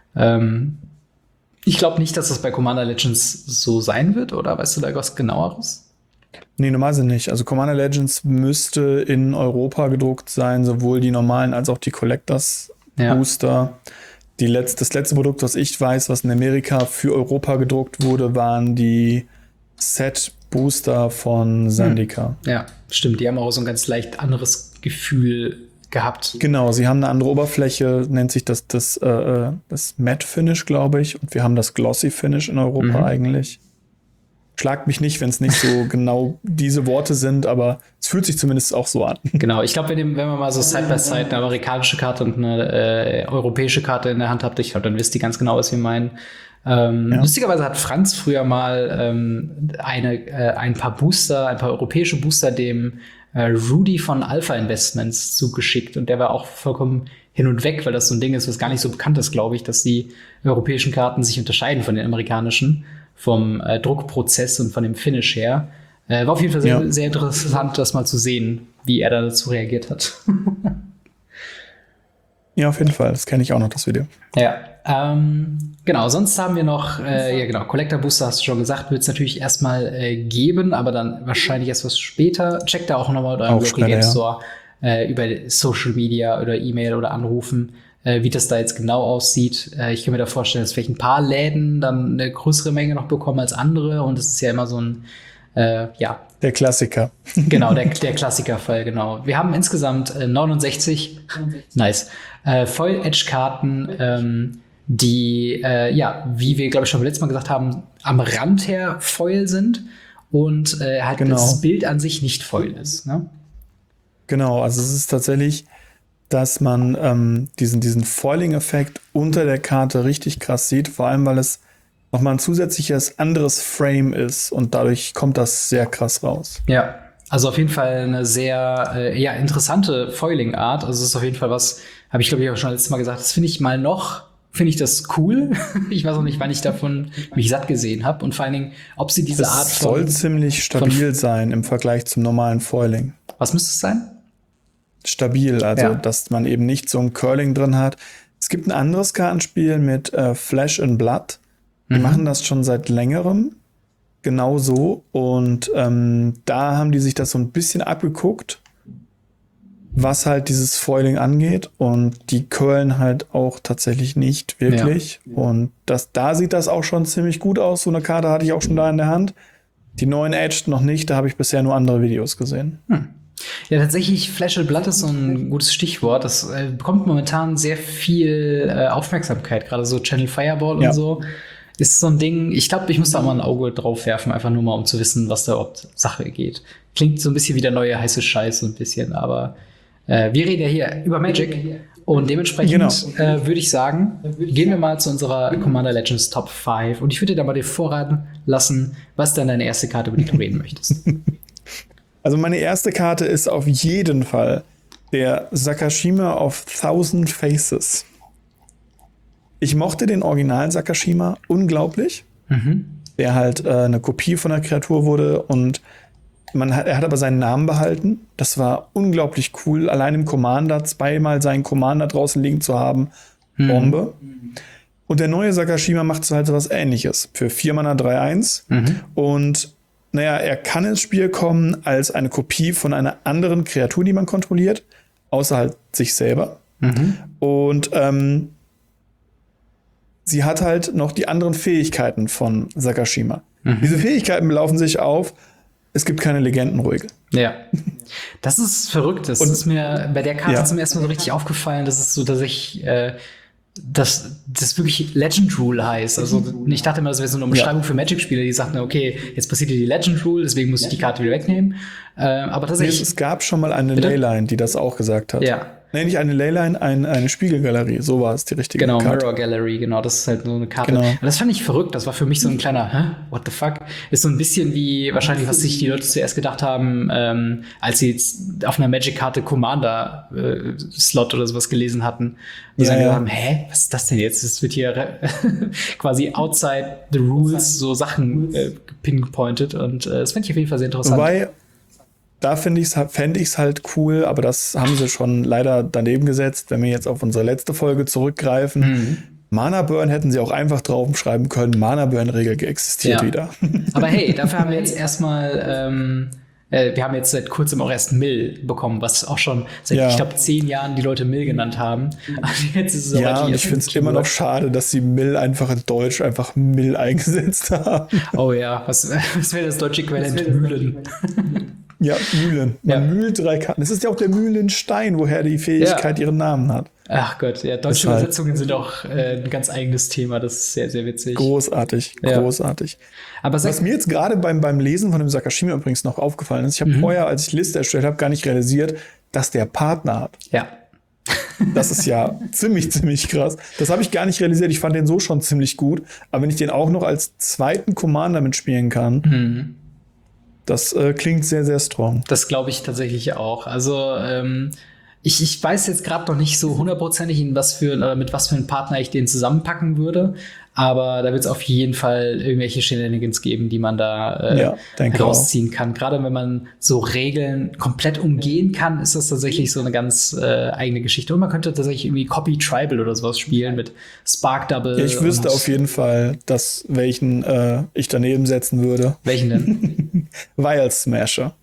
Ich glaube nicht, dass das bei Commander Legends so sein wird, oder weißt du da was Genaueres? Nee, normalerweise nicht. Also Commander Legends müsste in Europa gedruckt sein, sowohl die normalen als auch die Collectors Booster. Das letzte Produkt, was ich weiß, was in Amerika für Europa gedruckt wurde, waren die Set-Booster von Zendika. Ja, stimmt. Die haben auch so ein ganz leicht anderes Gefühl gehabt. Genau, sie haben eine andere Oberfläche, nennt sich das Matte Finish, glaube ich. Und wir haben das Glossy Finish in Europa eigentlich. Schlagt mich nicht, wenn es nicht so genau diese Worte sind, aber es fühlt sich zumindest auch so an. Genau, ich glaube, wenn man mal so Side-by-Side eine amerikanische Karte und eine europäische Karte in der Hand habt, ich glaube, dann wisst ihr ganz genau, was wir meinen. Lustigerweise hat Franz früher mal ein paar europäische Booster dem Rudy von Alpha Investments zugeschickt und der war auch vollkommen hin und weg, weil das so ein Ding ist, was gar nicht so bekannt ist, glaube ich, dass die europäischen Karten sich unterscheiden von den amerikanischen, vom Druckprozess und von dem Finish her. War auf jeden Fall sehr, sehr interessant, das mal zu sehen, wie er da dazu reagiert hat. Ja, auf jeden Fall. Das kenne ich auch noch, das Video. Ja, genau. Sonst haben wir noch, Collector Booster, hast du schon gesagt, wird es natürlich erstmal geben, aber dann wahrscheinlich erst was später. Checkt da auch nochmal mit eurem Local Game Store über Social Media oder E-Mail oder Anrufen, wie das da jetzt genau aussieht. Ich kann mir da vorstellen, dass vielleicht ein paar Läden dann eine größere Menge noch bekommen als andere und es ist ja immer so ein der Klassiker. Genau, der Klassikerfall, genau. Wir haben insgesamt 69 Foil-Edge-Karten, die, wie wir, glaube ich, schon beim letzten Mal gesagt haben, am Rand her Foil sind und das Bild an sich nicht Foil ist. Ne? Genau, also es ist tatsächlich, dass man diesen Foiling-Effekt unter der Karte richtig krass sieht, vor allem, weil es nochmal ein zusätzliches anderes Frame ist und dadurch kommt das sehr krass raus. Ja, also auf jeden Fall eine sehr interessante Foiling-Art. Also es ist auf jeden Fall was, habe ich glaube ich auch schon letztes Mal gesagt, das finde ich das cool. Ich weiß auch nicht, wann ich davon mich satt gesehen habe und vor allen Dingen, ob sie diese Art von... soll ziemlich stabil sein im Vergleich zum normalen Foiling. Was müsste es sein? Stabil, also dass man eben nicht so ein Curling drin hat. Es gibt ein anderes Kartenspiel mit Flesh and Blood. Die machen das schon seit längerem, genau so. Und da haben die sich das so ein bisschen abgeguckt, was halt dieses Foiling angeht. Und die curlen halt auch tatsächlich nicht wirklich. Ja. Und da sieht das auch schon ziemlich gut aus. So eine Karte hatte ich auch schon da in der Hand. Die neuen Edged noch nicht, da habe ich bisher nur andere Videos gesehen. Ja, tatsächlich, Flesh and Blood ist so ein gutes Stichwort. Das bekommt momentan sehr viel Aufmerksamkeit, gerade so Channel Fireball und so. Ist so ein Ding, ich glaube, ich muss da auch mal ein Auge drauf werfen, einfach nur mal, um zu wissen, was da überhaupt Sache geht. Klingt so ein bisschen wie der neue heiße Scheiß, so ein bisschen, aber wir reden ja hier über Magic und dementsprechend würde ich sagen, gehen wir mal zu unserer Commander Legends Top 5 und ich würde dir da mal dir vorraten lassen, was dann deine erste Karte, über die du reden möchtest. Also meine erste Karte ist auf jeden Fall der Sakashima of Thousand Faces. Ich mochte den originalen Sakashima unglaublich, der halt eine Kopie von der Kreatur wurde und er hat aber seinen Namen behalten. Das war unglaublich cool, allein im Commander zweimal seinen Commander draußen liegen zu haben. Bombe. Und der neue Sakashima macht halt so was Ähnliches. Für 4 Mana 3/1. Und naja, er kann ins Spiel kommen als eine Kopie von einer anderen Kreatur, die man kontrolliert, außer halt sich selber. Und sie hat halt noch die anderen Fähigkeiten von Sakashima. Diese Fähigkeiten belaufen sich auf, es gibt keine Legendenruhige. Ja. Das ist verrückt. Das ist mir bei der Karte zum ersten Mal so richtig aufgefallen, dass es so, dass ich das wirklich Legend Rule heißt. Also ich dachte immer, das wäre so eine Umschreibung für Magic-Spieler, die sagten, okay, jetzt passiert hier die Legend Rule, deswegen muss ich die Karte wieder wegnehmen. Aber tatsächlich. Es gab schon mal eine Leyline, die das auch gesagt hat. Ja. Nee, nicht eine Leyline, eine Spiegelgalerie. So war es die richtige Karte. Genau, Mirror Gallery, genau. Das ist halt so eine Karte. Genau. Und das fand ich verrückt. Das war für mich so ein kleiner, what the fuck? Ist so ein bisschen wie wahrscheinlich, was sich die Leute zuerst gedacht haben, als sie jetzt auf einer Magic-Karte Commander-Slot oder sowas gelesen hatten. Die sagen haben, was ist das denn jetzt? Das wird hier quasi outside the rules so Sachen pinpointed. Und das fand ich auf jeden Fall sehr interessant. Wobei, da fände ich es halt cool, aber das haben sie schon leider daneben gesetzt, wenn wir jetzt auf unsere letzte Folge zurückgreifen. Mana Burn hätten sie auch einfach draufschreiben können, Mana Burn-Regel existiert wieder. Aber hey, dafür haben wir jetzt erstmal, wir haben jetzt seit kurzem auch erst Mill bekommen, was auch schon seit, ich glaube, 10 Jahren die Leute Mill genannt haben. Also jetzt ist es und ich finde es immer noch schade, dass sie Mill einfach in Deutsch einfach Mill eingesetzt haben. Oh ja, was wäre das deutsche Äquivalent? Mühlen. Ja, Mühlen. Man mühlt 3 Karten. Es ist ja auch der Mühlenstein, woher die Fähigkeit ihren Namen hat. Ach Gott, ja, deutsche Übersetzungen sind auch ein ganz eigenes Thema. Das ist sehr, sehr witzig. Großartig. Aber was mir jetzt gerade beim Lesen von dem Sakashima übrigens noch aufgefallen ist, ich habe vorher, als ich die Liste erstellt habe, gar nicht realisiert, dass der Partner hat. Ja. Das ist ja ziemlich krass. Das habe ich gar nicht realisiert. Ich fand den so schon ziemlich gut. Aber wenn ich den auch noch als zweiten Commander mitspielen kann, das klingt sehr, sehr strong. Das glaube ich tatsächlich auch. Also ich weiß jetzt gerade noch nicht so hundertprozentig, mit was für einen Partner ich den zusammenpacken würde. Aber da wird es auf jeden Fall irgendwelche Shenanigans geben, die man da rausziehen kann. Gerade wenn man so Regeln komplett umgehen kann, ist das tatsächlich so eine ganz eigene Geschichte. Und man könnte tatsächlich irgendwie Copy Tribal oder sowas spielen mit Spark Double. Ja, ich wüsste auf jeden Fall, welchen ich daneben setzen würde. Welchen denn? Vial Smasher.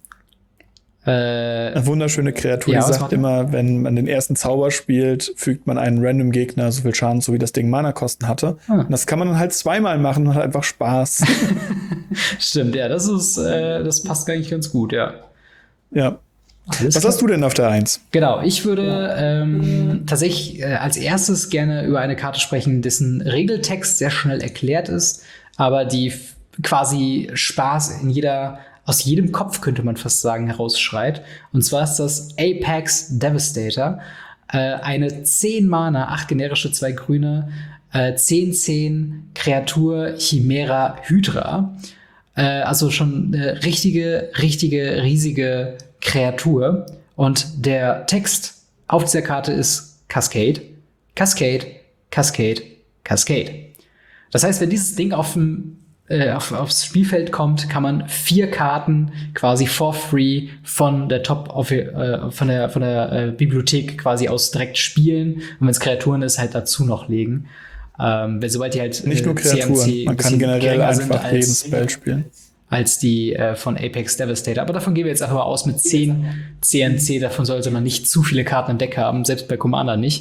Eine wunderschöne Kreatur, die sagt immer, wenn man den ersten Zauber spielt, fügt man einen random Gegner so viel Schaden, so wie das Ding Mana-Kosten hatte. Und das kann man dann halt zweimal machen und hat einfach Spaß. Stimmt, ja, das passt gar nicht ganz gut, ja. Ja. Was hast du denn auf der 1? Genau, ich würde tatsächlich als erstes gerne über eine Karte sprechen, dessen Regeltext sehr schnell erklärt ist, aber die quasi Spaß aus jedem Kopf, könnte man fast sagen, herausschreit. Und zwar ist das Apex Devastator. Eine 10 Mana, 8 generische, 2 grüne, 10/10 Kreatur Chimera Hydra. Also schon eine richtige, riesige Kreatur. Und der Text auf dieser Karte ist Cascade, Cascade, Cascade, Cascade. Das heißt, wenn dieses Ding aufs Spielfeld kommt, kann man 4 Karten quasi for free von der von der Bibliothek quasi aus direkt spielen und wenn es Kreaturen ist, halt dazu noch legen. Sobald die halt nicht nur Kreaturen, CMC man kann generell einfach jeden Spell spielen. Als die von Apex Devastator. Aber davon gehen wir jetzt einfach mal aus mit 10 CMC. Davon sollte man nicht zu viele Karten im Deck haben, selbst bei Commander nicht.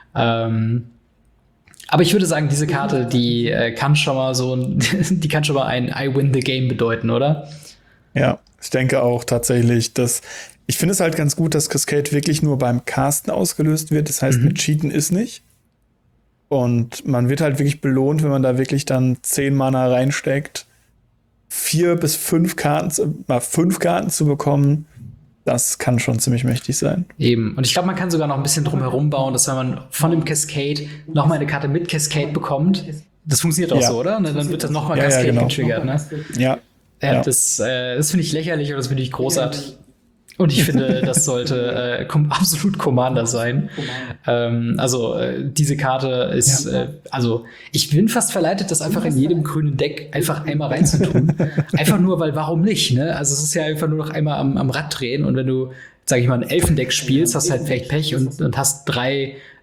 Aber ich würde sagen, diese Karte, die kann schon mal ein I win the game bedeuten, oder? Ja, ich denke auch tatsächlich, ich finde es halt ganz gut, dass Cascade wirklich nur beim Casten ausgelöst wird. Das heißt, mit Cheaten ist nicht. Und man wird halt wirklich belohnt, wenn man da wirklich dann 10 Mana reinsteckt. 4 bis 5 Karten zu bekommen, das kann schon ziemlich mächtig sein. Eben. Und ich glaube, man kann sogar noch ein bisschen drum herum bauen, dass wenn man von dem Cascade noch mal eine Karte mit Cascade bekommt, das funktioniert auch so, oder? Dann wird das noch mal Cascade getriggert, ne? Ja. Das finde ich lächerlich und das finde ich großartig. Und ich finde, das sollte absolut Commander sein. Diese Karte ist, ich bin fast verleitet, das einfach in jedem grünen Deck einfach einmal reinzutun. Einfach nur, weil warum nicht, ne? Also es ist ja einfach nur noch einmal am Rad drehen und wenn du, sag ich mal, ein Elfendeck spielst, hast halt vielleicht Pech und hast 3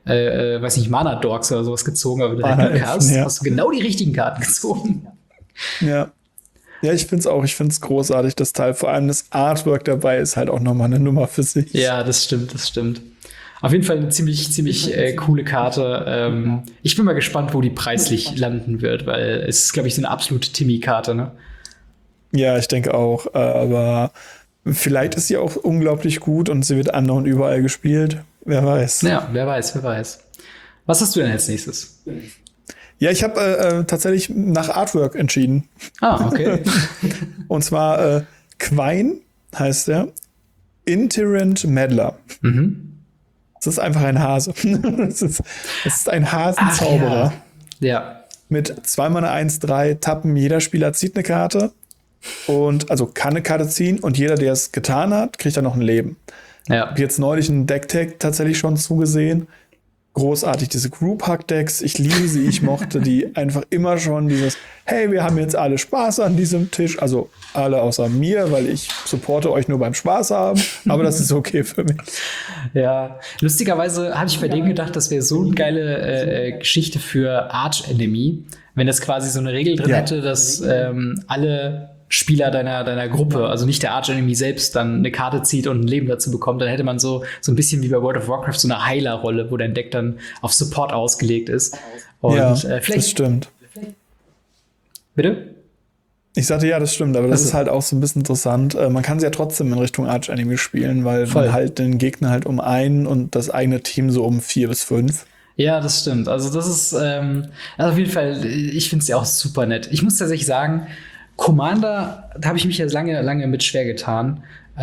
weiß nicht, Mana-Dorks oder sowas gezogen, aber wenn du halt Glück hast du genau die richtigen Karten gezogen. Ja. Ja, ich finde es auch. Ich finde es großartig, das Teil. Vor allem das Artwork dabei ist halt auch nochmal eine Nummer für sich. Ja, das stimmt. Auf jeden Fall eine ziemlich coole Karte. Ich bin mal gespannt, wo die preislich landen wird, weil es ist, glaube ich, so eine absolute Timmy-Karte, ne? Ja, ich denke auch. Aber vielleicht ist sie auch unglaublich gut und sie wird andauernd überall gespielt. Wer weiß. Ja, wer weiß. Was hast du denn als nächstes? Ja, ich habe tatsächlich nach Artwork entschieden. Ah, okay. Und zwar Quine heißt der. Iterant Meddler. Das ist einfach ein Hase. Das ist ein Hasenzauberer. Ja. Mit 2 Mana 1/3 Tappen. Jeder Spieler zieht eine Karte. Und also kann eine Karte ziehen. Und jeder, der es getan hat, kriegt dann noch ein Leben. Ja. Ich habe jetzt neulich einen Deck-Tag tatsächlich schon zugesehen. Großartig, diese Group-Hack-Decks. Ich liebe sie. Ich mochte die einfach immer schon. Dieses, hey, wir haben jetzt alle Spaß an diesem Tisch. Also alle außer mir, weil ich supporte euch nur beim Spaß haben. Aber das ist okay für mich. Ja, lustigerweise habe ich bei dem gedacht, das wäre so eine geile Geschichte für Arch Enemy, wenn das quasi so eine Regel drin hätte, dass alle Spieler deiner Gruppe, also nicht der Arch Enemy selbst, dann eine Karte zieht und ein Leben dazu bekommt, dann hätte man so ein bisschen wie bei World of Warcraft so eine Heiler-Rolle, wo dein Deck dann auf Support ausgelegt ist. Und ja, vielleicht. Das stimmt. Bitte? Ich sagte, ja, das stimmt, aber das ist halt auch so ein bisschen interessant. Man kann sie ja trotzdem in Richtung Arch Enemy spielen, weil man halt den Gegner halt um 1 und das eigene Team so um 4 bis 5. Ja, das stimmt. Also das ist also auf jeden Fall, ich finde es ja auch super nett. Ich muss tatsächlich sagen, Commander, da habe ich mich ja lange mit schwer getan,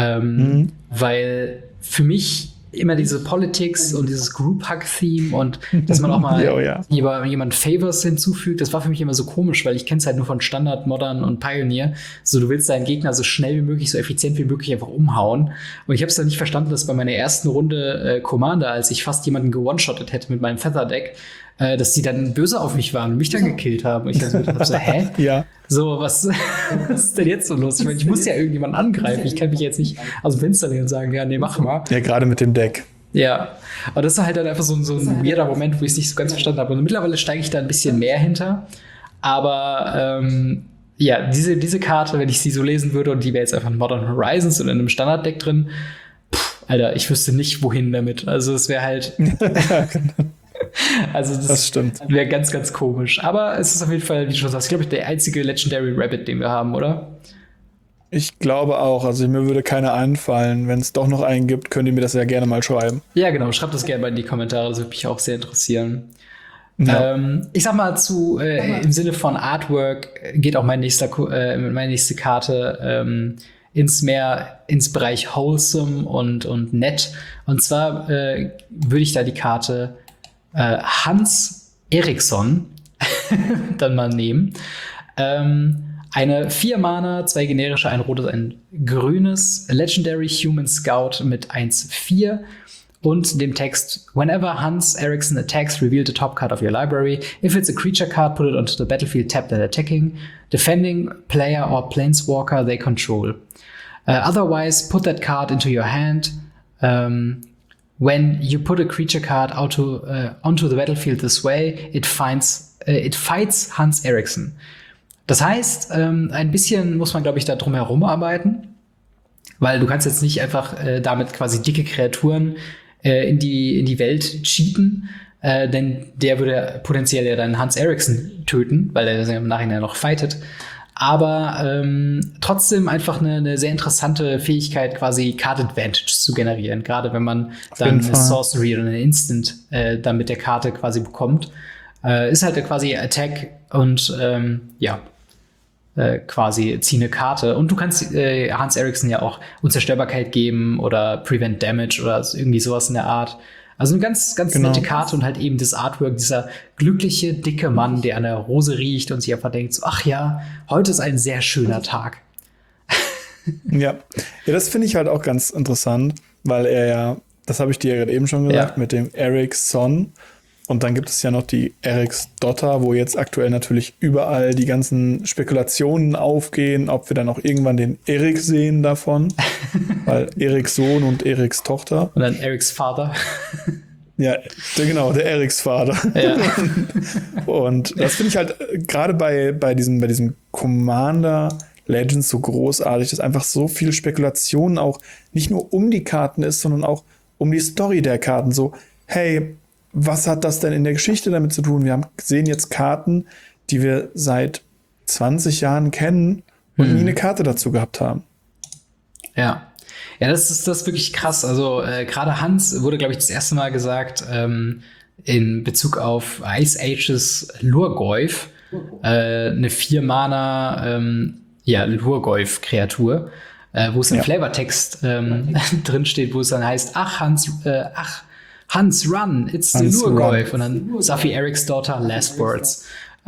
weil für mich immer diese Politics und dieses Group-Hug-Theme und dass man auch mal jemand Favors hinzufügt, das war für mich immer so komisch, weil ich kenne es halt nur von Standard, Modern und Pioneer. So, du willst deinen Gegner so schnell wie möglich, so effizient wie möglich einfach umhauen. Und ich habe es dann nicht verstanden, dass bei meiner ersten Runde Commander, als ich fast jemanden gewone-shottet hätte mit meinem Feather-Deck, dass die dann böse auf mich waren und mich dann gekillt haben. Und ich dachte so, hä? Ja. So, was ist denn jetzt so los? Ich meine, ich muss ja irgendjemanden angreifen. Ich kann mich jetzt nicht aus dem Fenster lehnen und sagen, ja, nee, mach mal. Ja, gerade mit dem Deck. Ja, aber das ist halt dann einfach so ein weirder Moment, wo ich es nicht so ganz verstanden habe. Und mittlerweile steige ich da ein bisschen mehr hinter. Aber ja, diese Karte, wenn ich sie so lesen würde und die wäre jetzt einfach in Modern Horizons oder in einem Standarddeck drin, Alter, ich wüsste nicht, wohin damit. Also es wäre halt also das stimmt. Wäre ganz komisch. Aber es ist auf jeden Fall, wie du schon sagst, glaube ich, der einzige Legendary Rabbit, den wir haben, oder? Ich glaube auch. Also mir würde keiner einfallen. Wenn es doch noch einen gibt, könnt ihr mir das ja gerne mal schreiben. Ja, genau. Schreibt das gerne mal in die Kommentare. Das würde mich auch sehr interessieren. Ja. Ich sag mal im Sinne von Artwork geht auch meine nächste Karte ins Bereich Wholesome und nett. Und zwar würde ich da die Karte Hans Eriksson dann mal nehmen. Eine 4 Mana, 2 generische, ein rotes, ein grünes Legendary Human Scout mit 1/4 und dem Text: Whenever Hans Eriksson attacks, reveal the top card of your library. If it's a creature card, put it onto the battlefield tapped and attacking, defending player or planeswalker they control. Otherwise, put that card into your hand. When you put a creature card onto the battlefield this way, it fights Hans Eriksson. Das heißt, ein bisschen muss man, glaube ich, da drum herum arbeiten, weil du kannst jetzt nicht einfach damit quasi dicke Kreaturen in die Welt cheaten, denn der würde potenziell ja dann Hans Eriksson töten, weil er das ja im Nachhinein noch fightet. Aber trotzdem einfach eine sehr interessante Fähigkeit, quasi Card Advantage zu generieren. Gerade wenn man dann eine Sorcery oder eine Instant dann mit der Karte quasi bekommt. Ist halt quasi Attack und quasi zieh eine Karte. Und du kannst Hans Eriksson ja auch Unzerstörbarkeit geben oder Prevent Damage oder irgendwie sowas in der Art. Also eine ganz nette Karte und halt eben das Artwork, dieser glückliche, dicke Mann, der an der Rose riecht und sich einfach denkt, so, ach ja, heute ist ein sehr schöner Tag. Ja, das finde ich halt auch ganz interessant, weil er ja, das habe ich dir ja gerade eben schon gesagt, mit dem Eriksson. Und dann gibt es ja noch die Eriksdotter, wo jetzt aktuell natürlich überall die ganzen Spekulationen aufgehen, ob wir dann auch irgendwann den Erik sehen davon. Weil Eriks Sohn und Eriks Tochter. Und dann Eriks Vater. Ja, genau, der Eriks-Vater. Ja. Und das finde ich halt gerade bei diesem Commander Legends so großartig, dass einfach so viel Spekulation auch nicht nur um die Karten ist, sondern auch um die Story der Karten. So, hey, was hat das denn in der Geschichte damit zu tun? Wir sehen jetzt Karten, die wir seit 20 Jahren kennen und nie eine Karte dazu gehabt haben. Ja. Ja, das ist wirklich krass. Also gerade Hans wurde, glaube ich, das erste Mal gesagt in Bezug auf Ice Ages Lurgoyf, eine 4-Mana Lurgoyf-Kreatur, wo es im Flavortext drin steht, wo es dann heißt, Hans, run, it's the Lurgoyf. Und dann Safi Eriks Daughter, last words.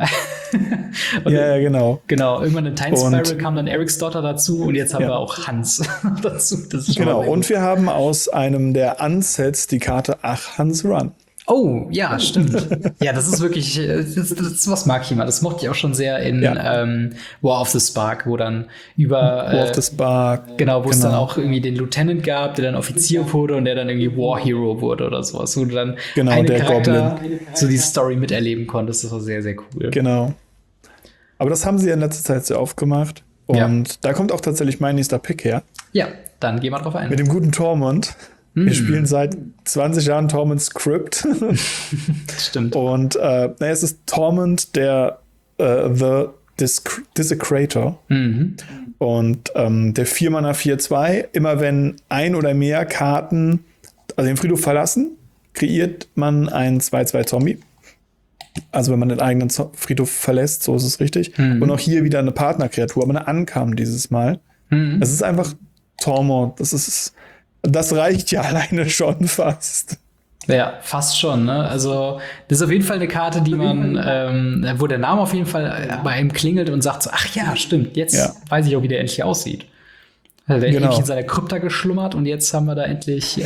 Ja, genau. Genau, irgendwann in Time Spiral kam dann Eriks Daughter dazu und jetzt haben wir auch Hans dazu. Das ist schon genau, und wir haben aus einem der Unsets die Karte Hans Run. Oh, ja, stimmt. Ja, das ist wirklich, das was mag ich immer. Das mochte ich auch schon sehr in War of the Spark, wo dann War of the Spark. Genau, wo es dann auch irgendwie den Lieutenant gab, der dann Offizier wurde und der dann irgendwie War Hero wurde oder sowas, wo du dann der Charakter so die Story miterleben konntest. Das war sehr, sehr cool. Genau. Aber das haben sie in letzter Zeit sehr oft gemacht. Und da kommt auch tatsächlich mein nächster Pick her. Ja, dann gehen wir drauf ein. Mit dem guten Tormund. Wir spielen seit 20 Jahren Tormund Script. Stimmt. Und es ist Tormund, der The Desecrator. Und der 4-Mana 4/2, immer wenn ein oder mehr Karten den Friedhof verlassen, kreiert man einen 2/2 Zombie. Also wenn man den eigenen Friedhof verlässt, so ist es richtig. Und auch hier wieder eine Partnerkreatur, aber eine Ankam dieses Mal. Es ist einfach Tormund. Das reicht ja alleine schon fast. Ja, fast schon, ne? Also, das ist auf jeden Fall eine Karte, die man, wo der Name auf jeden Fall bei einem klingelt und sagt so, ach ja, stimmt, jetzt weiß ich auch, wie der endlich aussieht. Also, der ewig in seiner Krypta geschlummert und jetzt haben wir da endlich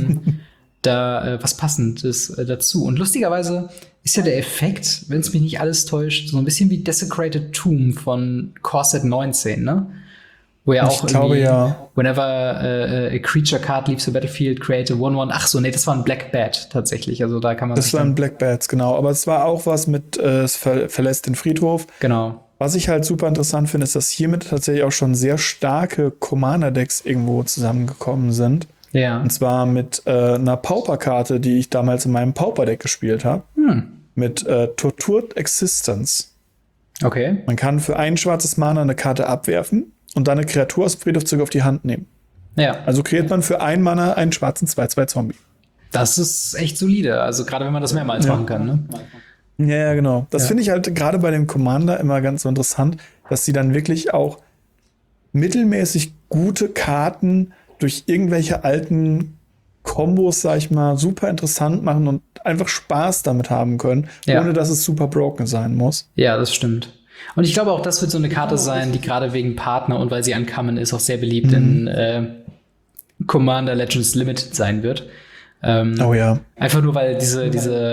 was Passendes dazu. Und lustigerweise ist ja der Effekt, wenn es mich nicht alles täuscht, so ein bisschen wie Desecrated Tomb von Core-Set 19, ne? Wo ja auch whenever a creature card leaves the battlefield, create a 1/1. Ach so, nee, das war ein Black Bat tatsächlich. Also da kann man. Das waren Black Bats, genau. Aber es war auch was mit es verlässt den Friedhof. Genau. Was ich halt super interessant finde, ist, dass hiermit tatsächlich auch schon sehr starke Commander-Decks irgendwo zusammengekommen sind. Ja. Und zwar mit einer Pauper-Karte, die ich damals in meinem Pauper-Deck gespielt habe. Mit Tortured Existence. Okay. Man kann für ein schwarzes Mana eine Karte abwerfen und dann eine Kreatur aus dem Friedhof zurück auf die Hand nehmen. Ja. Also kreiert man für ein Mana einen schwarzen 2/2 Zombie. Das ist echt solide. Also gerade wenn man das mehrmals machen kann, ne? Ja, genau. Das finde ich halt gerade bei dem Commander immer ganz so interessant, dass sie dann wirklich auch mittelmäßig gute Karten durch irgendwelche alten Kombos, sag ich mal, super interessant machen und einfach Spaß damit haben können, ohne dass es super broken sein muss. Ja, das stimmt. Und ich glaube auch, das wird so eine Karte sein, die gerade wegen Partner und weil sie uncommon ist, auch sehr beliebt in Commander Legends Limited sein wird. Oh ja. Einfach nur, weil diese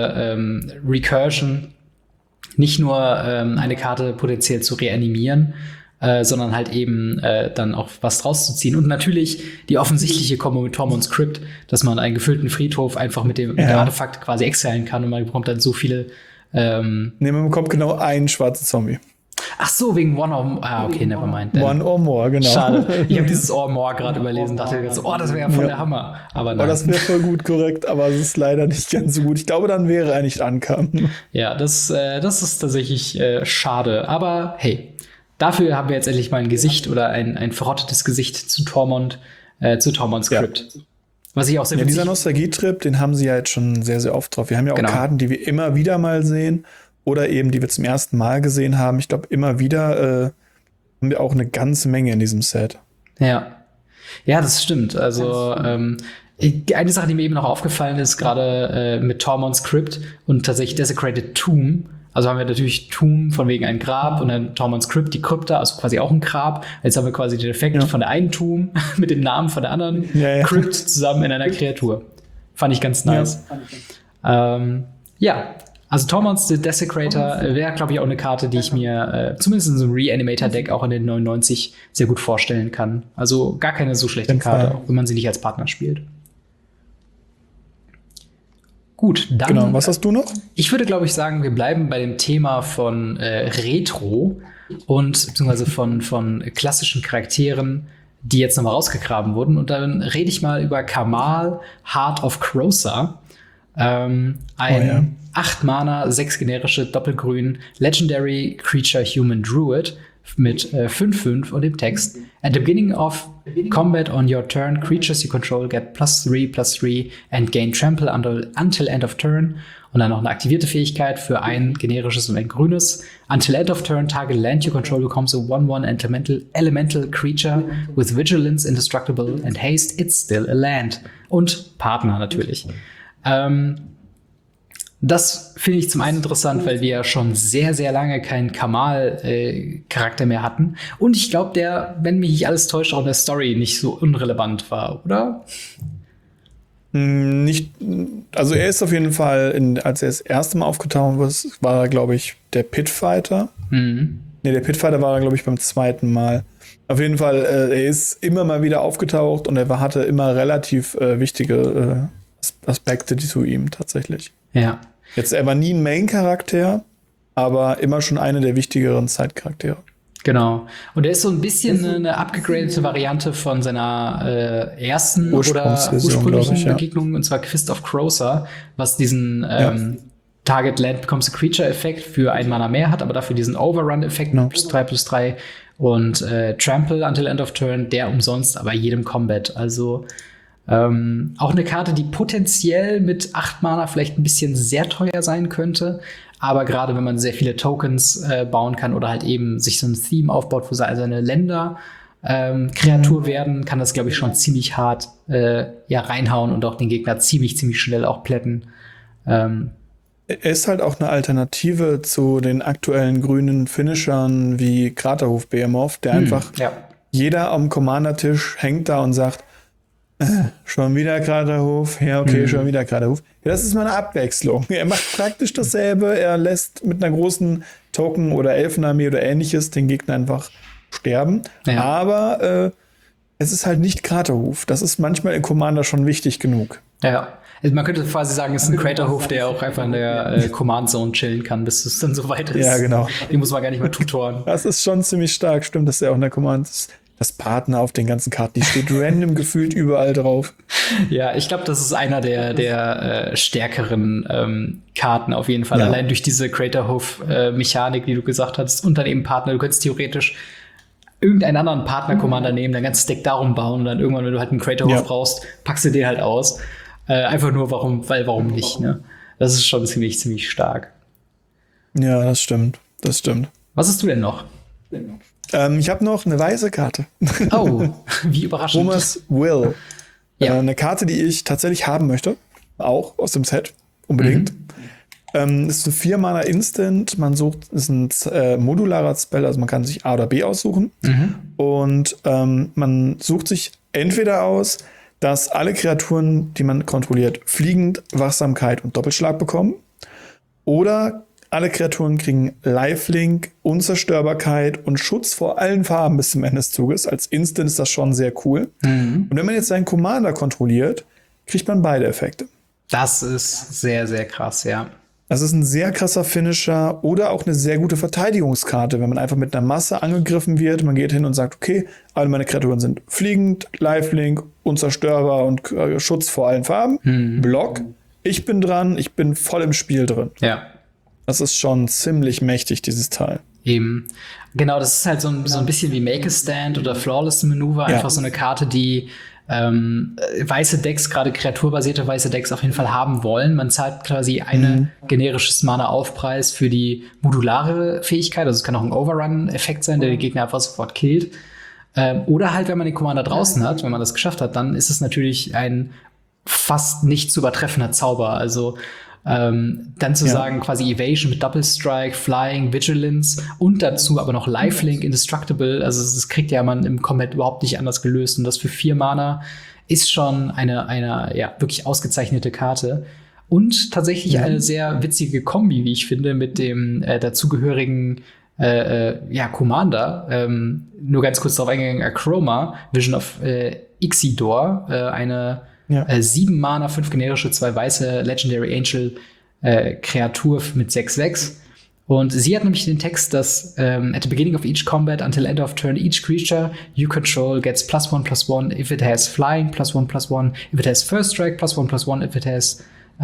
Recursion nicht nur eine Karte potenziell zu reanimieren, sondern halt eben dann auch was draus zu ziehen. Und natürlich die offensichtliche Kombo mit Tormund Script, dass man einen gefüllten Friedhof einfach mit dem Artefakt quasi exilen kann und man bekommt dann so viele man bekommt genau einen schwarzen Zombie. Ach so, wegen One or More. Ah, okay, never mind. One or More, genau. Schade. Ich habe dieses Or More gerade überlesen und dachte so, das wäre ja voll der Hammer. Aber nein. Das wäre voll gut, korrekt, aber es ist leider nicht ganz so gut. Ich glaube, dann wäre er nicht ankam. Ja, das ist tatsächlich schade. Aber hey, dafür haben wir jetzt endlich mal ein Gesicht oder ein verrottetes Gesicht zu Tormund Script. Ja. Was ich auch sehr dieser Nostalgie-Trip, den haben sie ja jetzt schon sehr, sehr oft drauf. Wir haben ja auch Karten, die wir immer wieder mal sehen oder eben, die wir zum ersten Mal gesehen haben. Ich glaube, immer wieder haben wir auch eine ganze Menge in diesem Set. Ja, das stimmt. Also eine Sache, die mir eben noch aufgefallen ist, gerade mit Tormund Script und tatsächlich Desecrated Tomb. Also haben wir natürlich Tomb von wegen ein Grab und dann Tormund Script, die Krypta, also quasi auch ein Grab. Jetzt haben wir quasi den Effekt von der einen Tomb mit dem Namen von der anderen Crypt zusammen in einer Kreatur. Fand ich ganz nice. Also Tormund the Desecrator wäre, glaube ich, auch eine Karte, die ich mir zumindest in so einem Reanimator-Deck auch in den 99 sehr gut vorstellen kann. Also gar keine so schlechte Karte, auch wenn man sie nicht als Partner spielt. Gut, dann. Genau, was hast du noch? Ich würde, glaube ich, sagen, wir bleiben bei dem Thema von Retro und beziehungsweise von klassischen Charakteren, die jetzt nochmal rausgegraben wurden. Und dann rede ich mal über Kamal, Heart of Krosa. Ein 8 Mana, 6 generische, doppelgrün, Legendary Creature Human Druid mit 5/5 und dem Text. At the beginning of combat on your turn, creatures you control get +3/+3 and gain trample until end of turn. Und dann noch eine aktivierte Fähigkeit für ein generisches und ein grünes. Until end of turn, target land you control becomes a 1/1 elemental creature with vigilance, indestructible and haste, it's still a land. Und Partner natürlich. Das finde ich zum einen interessant, weil wir ja schon sehr, sehr lange keinen Kamal-Charakter mehr hatten. Und ich glaube, der, wenn mich nicht alles täuscht, auch in der Story nicht so unrelevant war, oder? Nicht, also er ist auf jeden Fall, als er das erste Mal aufgetaucht ist, war er, glaube ich, der Pitfighter. Mhm. Nee, der Pitfighter war er, glaube ich, beim zweiten Mal. Auf jeden Fall, er ist immer mal wieder aufgetaucht und er hatte immer relativ wichtige Aspekte zu ihm tatsächlich. Ja. Jetzt, er war nie ein Main-Charakter, aber immer schon eine der wichtigeren Side-Charaktere. Genau. Und er ist so ein bisschen eine abgegradete Variante von seiner ersten oder ursprünglichen Begegnung, und zwar Fist of Krosa, was diesen Target Land becomes a Creature Effekt für 1 Mana mehr hat, aber dafür diesen Overrun-Effekt +3/+3 und Trample until end of turn, der umsonst, aber jedem Combat. Also auch eine Karte, die potenziell mit 8 Mana vielleicht ein bisschen sehr teuer sein könnte. Aber gerade wenn man sehr viele Tokens bauen kann oder halt eben sich so ein Theme aufbaut, wo seine Länder Kreatur werden, kann das, glaube ich, schon ziemlich hart reinhauen und auch den Gegner ziemlich schnell auch plätten. Er ist halt auch eine Alternative zu den aktuellen grünen Finishern wie Kraterhof Behemoth, der einfach jeder am Commander-Tisch hängt da und sagt, schon wieder Kraterhof, ja, okay, schon wieder Kraterhof. Ja, das ist mal eine Abwechslung. Er macht praktisch dasselbe, er lässt mit einer großen Token- oder Elfenarmee oder ähnliches den Gegner einfach sterben. Ja. Aber es ist halt nicht Kraterhof. Das ist manchmal in Commander schon wichtig genug. Ja, also man könnte quasi sagen, es ist ein Kraterhof, der auch einfach in der Command-Zone chillen kann, bis es dann soweit ist. Ja, genau. Den muss man gar nicht mehr tutoren. Das ist schon ziemlich stark, stimmt, dass der auch in der Command ist. Das Partner auf den ganzen Karten, die steht random gefühlt überall drauf. Ja, ich glaube, das ist einer der stärkeren Karten auf jeden Fall. Ja. Allein durch diese Kraterhof-Mechanik, die du gesagt hast, und dann eben Partner. Du könntest theoretisch irgendeinen anderen Partner-Commander nehmen, dein ganzes Deck darum bauen und dann irgendwann, wenn du halt einen Kraterhof brauchst, packst du den halt aus. Einfach nur, warum nicht, ne? Das ist schon ziemlich stark. Ja, das stimmt. Was hast du denn noch? Ich habe noch eine weiße Karte. Oh, wie überraschend. Thomas Will. Ja. Eine Karte, die ich tatsächlich haben möchte. Auch aus dem Set. Unbedingt. Ist ein 4 Mana Instant. Man sucht, ist ein modularer Spell, also man kann sich A oder B aussuchen. Und man sucht sich entweder aus, dass alle Kreaturen, die man kontrolliert, fliegend, Wachsamkeit und Doppelschlag bekommen. Oder alle Kreaturen kriegen Lifelink, Unzerstörbarkeit und Schutz vor allen Farben bis zum Ende des Zuges. Als Instant ist das schon sehr cool. Und wenn man jetzt seinen Commander kontrolliert, kriegt man beide Effekte. Das ist sehr, sehr krass, ja. Das ist ein sehr krasser Finisher oder auch eine sehr gute Verteidigungskarte, wenn man einfach mit einer Masse angegriffen wird. Man geht hin und sagt, okay, alle meine Kreaturen sind fliegend, Lifelink, unzerstörbar und Schutz vor allen Farben. Block. Ich bin dran, ich bin voll im Spiel drin. Ja. Das ist schon ziemlich mächtig, dieses Teil. Eben. Genau, das ist halt so ein bisschen wie Make a Stand oder Flawless Maneuver. Einfach so eine Karte, die weiße Decks, gerade kreaturbasierte weiße Decks auf jeden Fall haben wollen. Man zahlt quasi eine generisches Mana-Aufpreis für die modulare Fähigkeit. Also es kann auch ein Overrun-Effekt sein, der den Gegner einfach sofort killt. Oder halt, wenn man den Commander draußen hat, wenn man das geschafft hat, dann ist es natürlich ein fast nicht zu übertreffender Zauber. Also dann zu sagen, quasi Evasion mit Double Strike, Flying, Vigilance und dazu aber noch Lifelink, Indestructible. Also das kriegt ja man im Combat überhaupt nicht anders gelöst. Und das für 4 Mana ist schon eine wirklich ausgezeichnete Karte. Und tatsächlich eine sehr witzige Kombi, wie ich finde, mit dem dazugehörigen Commander. Nur ganz kurz darauf eingegangen, Akroma, Vision of Ixidor, eine Ja. 7 Mana, 5 generische, 2 weiße, Legendary Angel, Kreatur mit 6/6. Und sie hat nämlich den Text, dass at the beginning of each combat until end of turn, each creature you control gets +1/+1 if it has flying, +1/+1 if it has first strike, +1/+1 if it has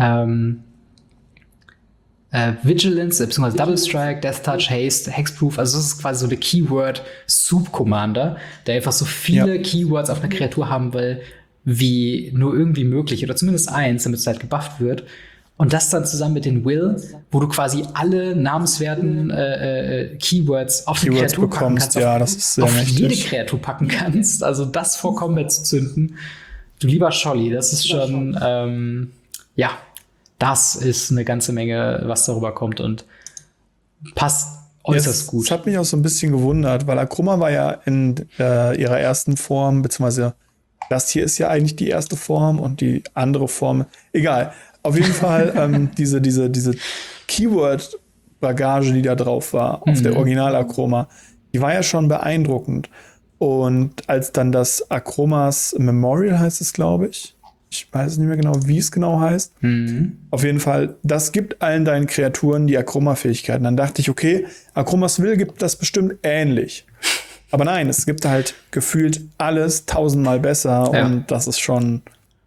Vigilance, beziehungsweise Double Strike, Death Touch, Haste, Hexproof. Also das ist quasi so der Keyword-Soup-Commander, der einfach so viele Keywords auf einer Kreatur haben will, wie nur irgendwie möglich. Oder zumindest eins, damit es halt gebufft wird. Und das dann zusammen mit den Will, wo du quasi alle namenswerten Keywords auf die Kreatur packen kannst. Ja, das ist sehr auf mächtig. jede Kreatur packen kannst. Also das vor Combat zu zünden. Du lieber Scholli, das ist schon, das ist eine ganze Menge, was darüber kommt und passt äußerst gut. Das hat mich auch so ein bisschen gewundert, weil Akroma war ja in ihrer ersten Form, beziehungsweise das hier ist ja eigentlich die erste Form und die andere Form, egal. Auf jeden Fall diese Keyword-Bagage, die da drauf war, auf der Original-Akroma, die war ja schon beeindruckend. Und als dann das Akromas Memorial heißt es, glaube ich weiß nicht mehr genau, wie es genau heißt. Auf jeden Fall, das gibt allen deinen Kreaturen die Akroma-Fähigkeiten. Dann dachte ich, okay, Akromas Will gibt das bestimmt ähnlich. Aber nein, es gibt halt gefühlt alles 1000-mal besser und das ist schon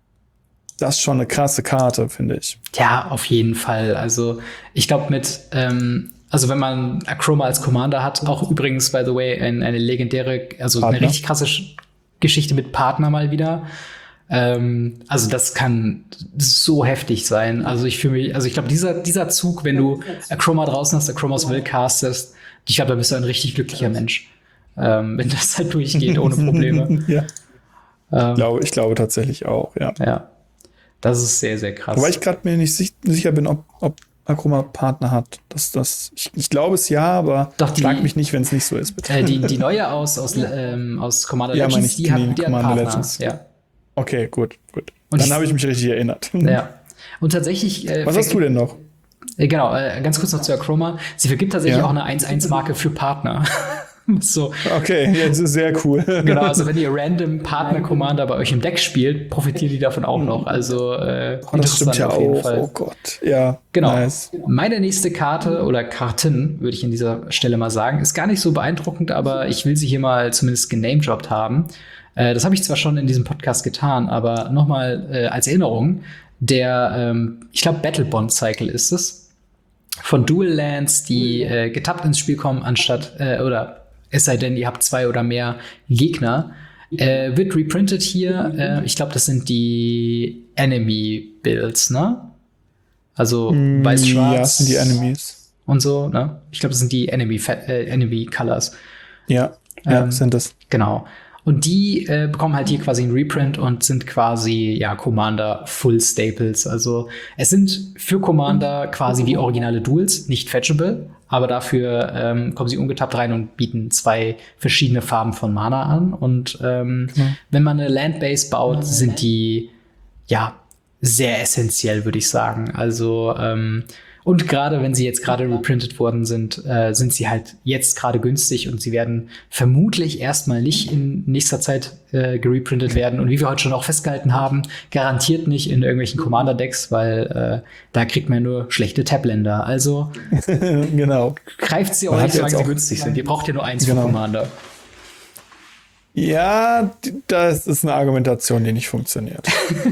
eine krasse Karte, finde ich. Ja, auf jeden Fall. Also ich glaube also wenn man Akroma als Commander hat, auch übrigens, by the way, eine legendäre, also Partner. Eine richtig krasse Geschichte mit Partner mal wieder. Also das kann so heftig sein. Also ich glaube, dieser Zug, wenn du Akroma draußen hast, Akromas Will castest, ich glaube, da bist du ein richtig glücklicher Mensch. Wenn das halt durchgeht, ohne Probleme. Ich glaube tatsächlich auch, ja. Ja, das ist sehr, sehr krass. Wobei ich gerade mir nicht sicher bin, ob Akroma Partner hat. Ich glaube es ja, aber schlag mich nicht, wenn es nicht so ist, bitte. Die neue aus Commander Legends, die hat Commander Legends. Ja. Okay, gut. Und dann habe ich mich richtig erinnert. Ja. Und tatsächlich. Was hast du denn noch? Genau, ganz kurz noch zu Akroma. Sie vergibt tatsächlich auch eine 1/1-Marke für Partner. So. Okay, das ist sehr cool. Genau, also wenn ihr random Partner-Commander bei euch im Deck spielt, profitieren die davon auch noch. Also das stimmt ja auf jeden Fall. Oh Gott, ja. Genau. Nice. Meine nächste Karte oder Karten, würde ich an dieser Stelle mal sagen, ist gar nicht so beeindruckend, aber ich will sie hier mal zumindest genamedroppt haben. Das habe ich zwar schon in diesem Podcast getan, aber nochmal als Erinnerung, ich glaube Battle Bond Cycle ist es, von Dual Lands, die getappt ins Spiel kommen, es sei denn, ihr habt 2 oder mehr Gegner, wird reprintet hier. Ich glaube, das sind die Enemy-Builds, ne? Also Weiß-Schwarz. Ja, das sind die Enemies. Und so, ne? Ich glaube, das sind die Enemy-Colors. Ja, sind das. Genau. Und die bekommen halt hier quasi einen Reprint und sind quasi, Commander Full Staples. Also es sind für Commander quasi wie originale Duels, nicht fetchable, aber dafür kommen sie ungetappt rein und bieten 2 verschiedene Farben von Mana an. Und wenn man eine Landbase baut, sind die, sehr essentiell, würde ich sagen. Also und gerade wenn sie jetzt gerade reprintet worden sind, sind sie halt jetzt gerade günstig und sie werden vermutlich erstmal nicht in nächster Zeit gereprintet werden. Und wie wir heute schon auch festgehalten haben, garantiert nicht in irgendwelchen Commander-Decks, weil da kriegt man nur schlechte Tabländer. Also genau. Greift sie auch nicht, solange sie günstig sind. Ihr braucht ja nur eins für Commander. Ja, das ist eine Argumentation, die nicht funktioniert.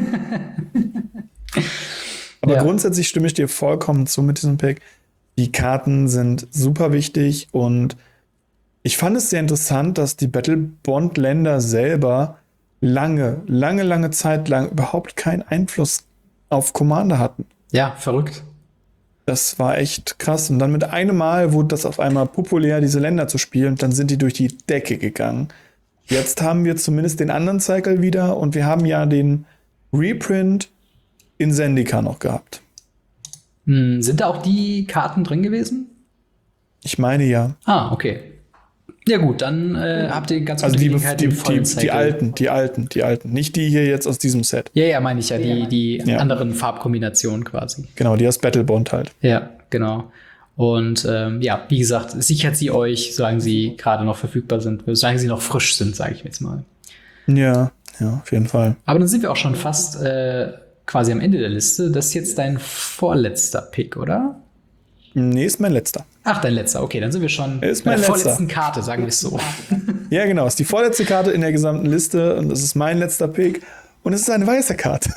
Aber grundsätzlich stimme ich dir vollkommen zu mit diesem Pick. Die Karten sind super wichtig und ich fand es sehr interessant, dass die Battle-Bond-Länder selber lange Zeit lang überhaupt keinen Einfluss auf Commander hatten. Ja, verrückt. Das war echt krass. Und dann mit einem Mal wurde das auf einmal populär, diese Länder zu spielen. Und dann sind die durch die Decke gegangen. Jetzt haben wir zumindest den anderen Cycle wieder und wir haben ja den Reprint in Zendika noch gehabt. Sind da auch die Karten drin gewesen? Ich meine ja. Ah, okay. Ja gut, dann habt ihr ganz gute Gelegenheit im vollen Cycle. Die alten. Nicht die hier jetzt aus diesem Set. Ja, meine ich ja. Die anderen Farbkombinationen quasi. Genau, die aus Battlebond halt. Ja, genau. Und wie gesagt, sichert sie euch, solange sie gerade noch verfügbar sind, solange sie noch frisch sind, sage ich jetzt mal. Ja. Ja, auf jeden Fall. Aber dann sind wir auch schon fast quasi am Ende der Liste. Das ist jetzt dein vorletzter Pick, oder? Nee, ist mein letzter. Ach, dein letzter. Okay, dann sind wir schon Ist bei mein der letzter. vorletzten Karte, sagen wir es so. Ja, genau. Ist die vorletzte Karte in der gesamten Liste und das ist mein letzter Pick. Und es ist eine weiße Karte.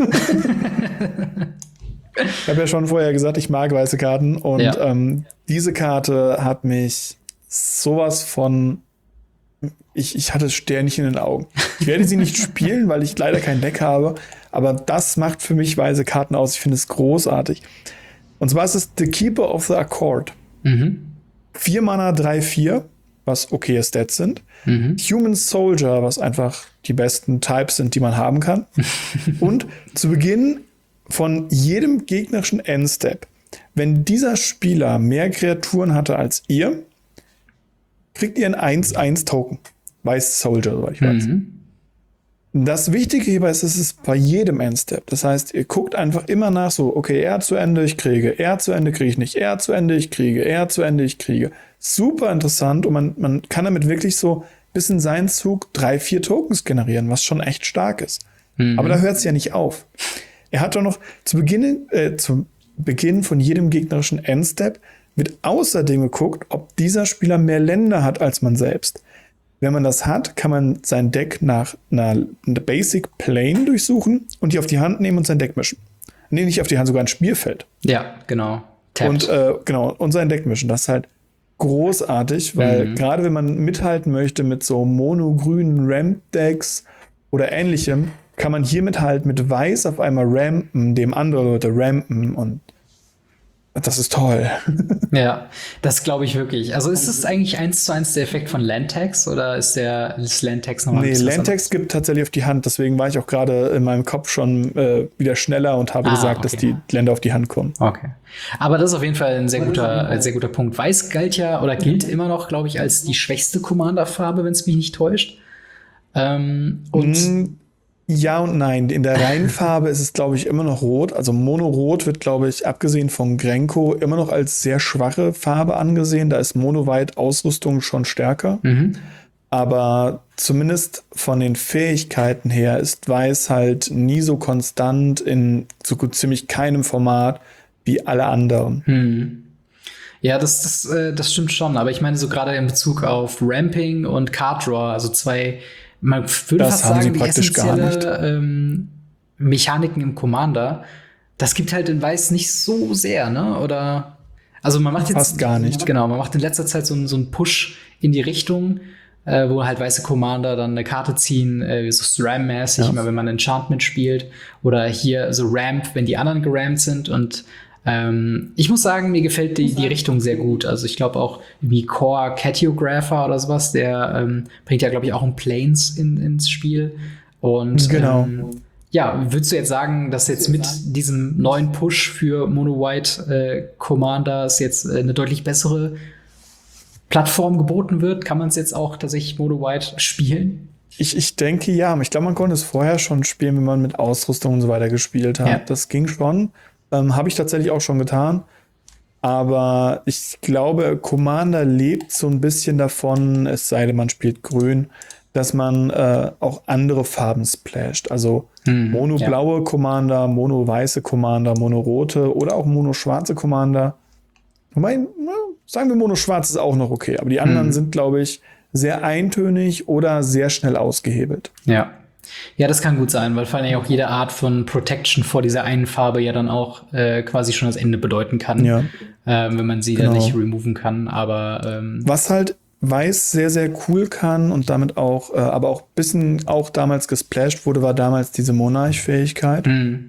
Ich habe ja schon vorher gesagt, ich mag weiße Karten. Und Ja. diese Karte hat mich sowas von. Ich hatte Sternchen in den Augen. Ich werde sie nicht spielen, weil ich leider kein Deck habe. Aber das macht für mich weiße Karten aus. Ich finde es großartig. Und zwar ist es The Keeper of the Accord. 4 Mana, 3/4, was okay Stats sind. Human Soldier, was einfach die besten Types sind, die man haben kann. Und zu Beginn von jedem gegnerischen Endstep, wenn dieser Spieler mehr Kreaturen hatte als ihr, kriegt ihr ein 1/1-Token. Weiß Soldier, soweit ich weiß. Das Wichtige hierbei ist, es ist bei jedem Endstep. Das heißt, ihr guckt einfach immer nach so, okay, er zu Ende, ich kriege, er zu Ende kriege ich nicht, er zu Ende, ich kriege, er zu Ende, ich kriege. Super interessant und man kann damit wirklich so bis in seinen Zug 3-4 Tokens generieren, was schon echt stark ist. Aber da hört es ja nicht auf. Er hat doch noch zu Beginn von jedem gegnerischen Endstep wird außerdem geguckt, ob dieser Spieler mehr Länder hat als man selbst. Wenn man das hat, kann man sein Deck nach einer Basic Plane durchsuchen und die auf die Hand nehmen und sein Deck mischen. Nee, nicht auf die Hand, sogar ein Spielfeld. Ja, genau. Und und sein Deck mischen. Das ist halt großartig, weil gerade wenn man mithalten möchte mit so monogrünen Ramp-Decks oder ähnlichem, kann man hiermit halt mit Weiß auf einmal rampen, dem andere Leute rampen und das ist toll. Ja, das glaube ich wirklich. Also ist es eigentlich 1:1 der Effekt von Landtax oder ist Landtax nochmal Nee, Landtax gibt tatsächlich auf die Hand. Deswegen war ich auch gerade in meinem Kopf schon wieder schneller und habe gesagt, dass die Länder auf die Hand kommen. Okay. Aber das ist auf jeden Fall ein sehr guter Punkt. Weiß galt ja oder gilt immer noch, glaube ich, als die schwächste Commander-Farbe, wenn es mich nicht täuscht. Ja und nein. In der Reihenfarbe ist es, glaube ich, immer noch rot. Also Mono-Rot wird, glaube ich, abgesehen von Grenko immer noch als sehr schwache Farbe angesehen. Da ist Mono-White-Ausrüstung schon stärker. Aber zumindest von den Fähigkeiten her ist Weiß halt nie so konstant in so gut ziemlich keinem Format wie alle anderen. Ja, das stimmt schon. Aber ich meine, so gerade in Bezug auf Ramping und Card Draw, also zwei, man würde Das fast haben sie sagen, die praktisch gar essentielle Mechaniken im Commander, das gibt halt in Weiß nicht so sehr, ne? Oder also man macht jetzt Fast gar nicht. Genau, man macht in letzter Zeit so einen Push in die Richtung, wo halt weiße Commander dann eine Karte ziehen, so SRAM-mäßig, immer wenn man Enchantment spielt. Oder hier so Ramp, wenn die anderen gerampt sind. Und ich muss sagen, mir gefällt die Richtung sehr gut. Also ich glaube auch wie Core Cartographer oder sowas, der bringt ja, glaube ich, auch ein Planes ins Spiel. Und Genau. ja, würdest du jetzt sagen, dass jetzt mit diesem neuen Push für Mono-White Commanders jetzt eine deutlich bessere Plattform geboten wird? Kann man es jetzt auch tatsächlich Mono-White spielen? Ich denke ja. Ich glaube, man konnte es vorher schon spielen, wenn man mit Ausrüstung und so weiter gespielt hat. Ja. Das ging schon. Habe ich tatsächlich auch schon getan. Aber ich glaube, Commander lebt so ein bisschen davon, es sei denn, man spielt grün, dass man auch andere Farben splasht. Also mono-blaue Commander, mono-weiße Commander, mono-rote oder auch mono-schwarze Commander. Wobei, sagen wir, mono-schwarz ist auch noch okay. Aber die anderen sind, glaube ich, sehr eintönig oder sehr schnell ausgehebelt. Ja. Ja, das kann gut sein, weil vor allem auch jede Art von Protection vor dieser einen Farbe ja dann auch quasi schon das Ende bedeuten kann, wenn man sie dann nicht removen kann. Aber was halt Weiß sehr, sehr cool kann und damit auch, aber auch ein bisschen auch damals gesplasht wurde, war damals diese Monarch-Fähigkeit.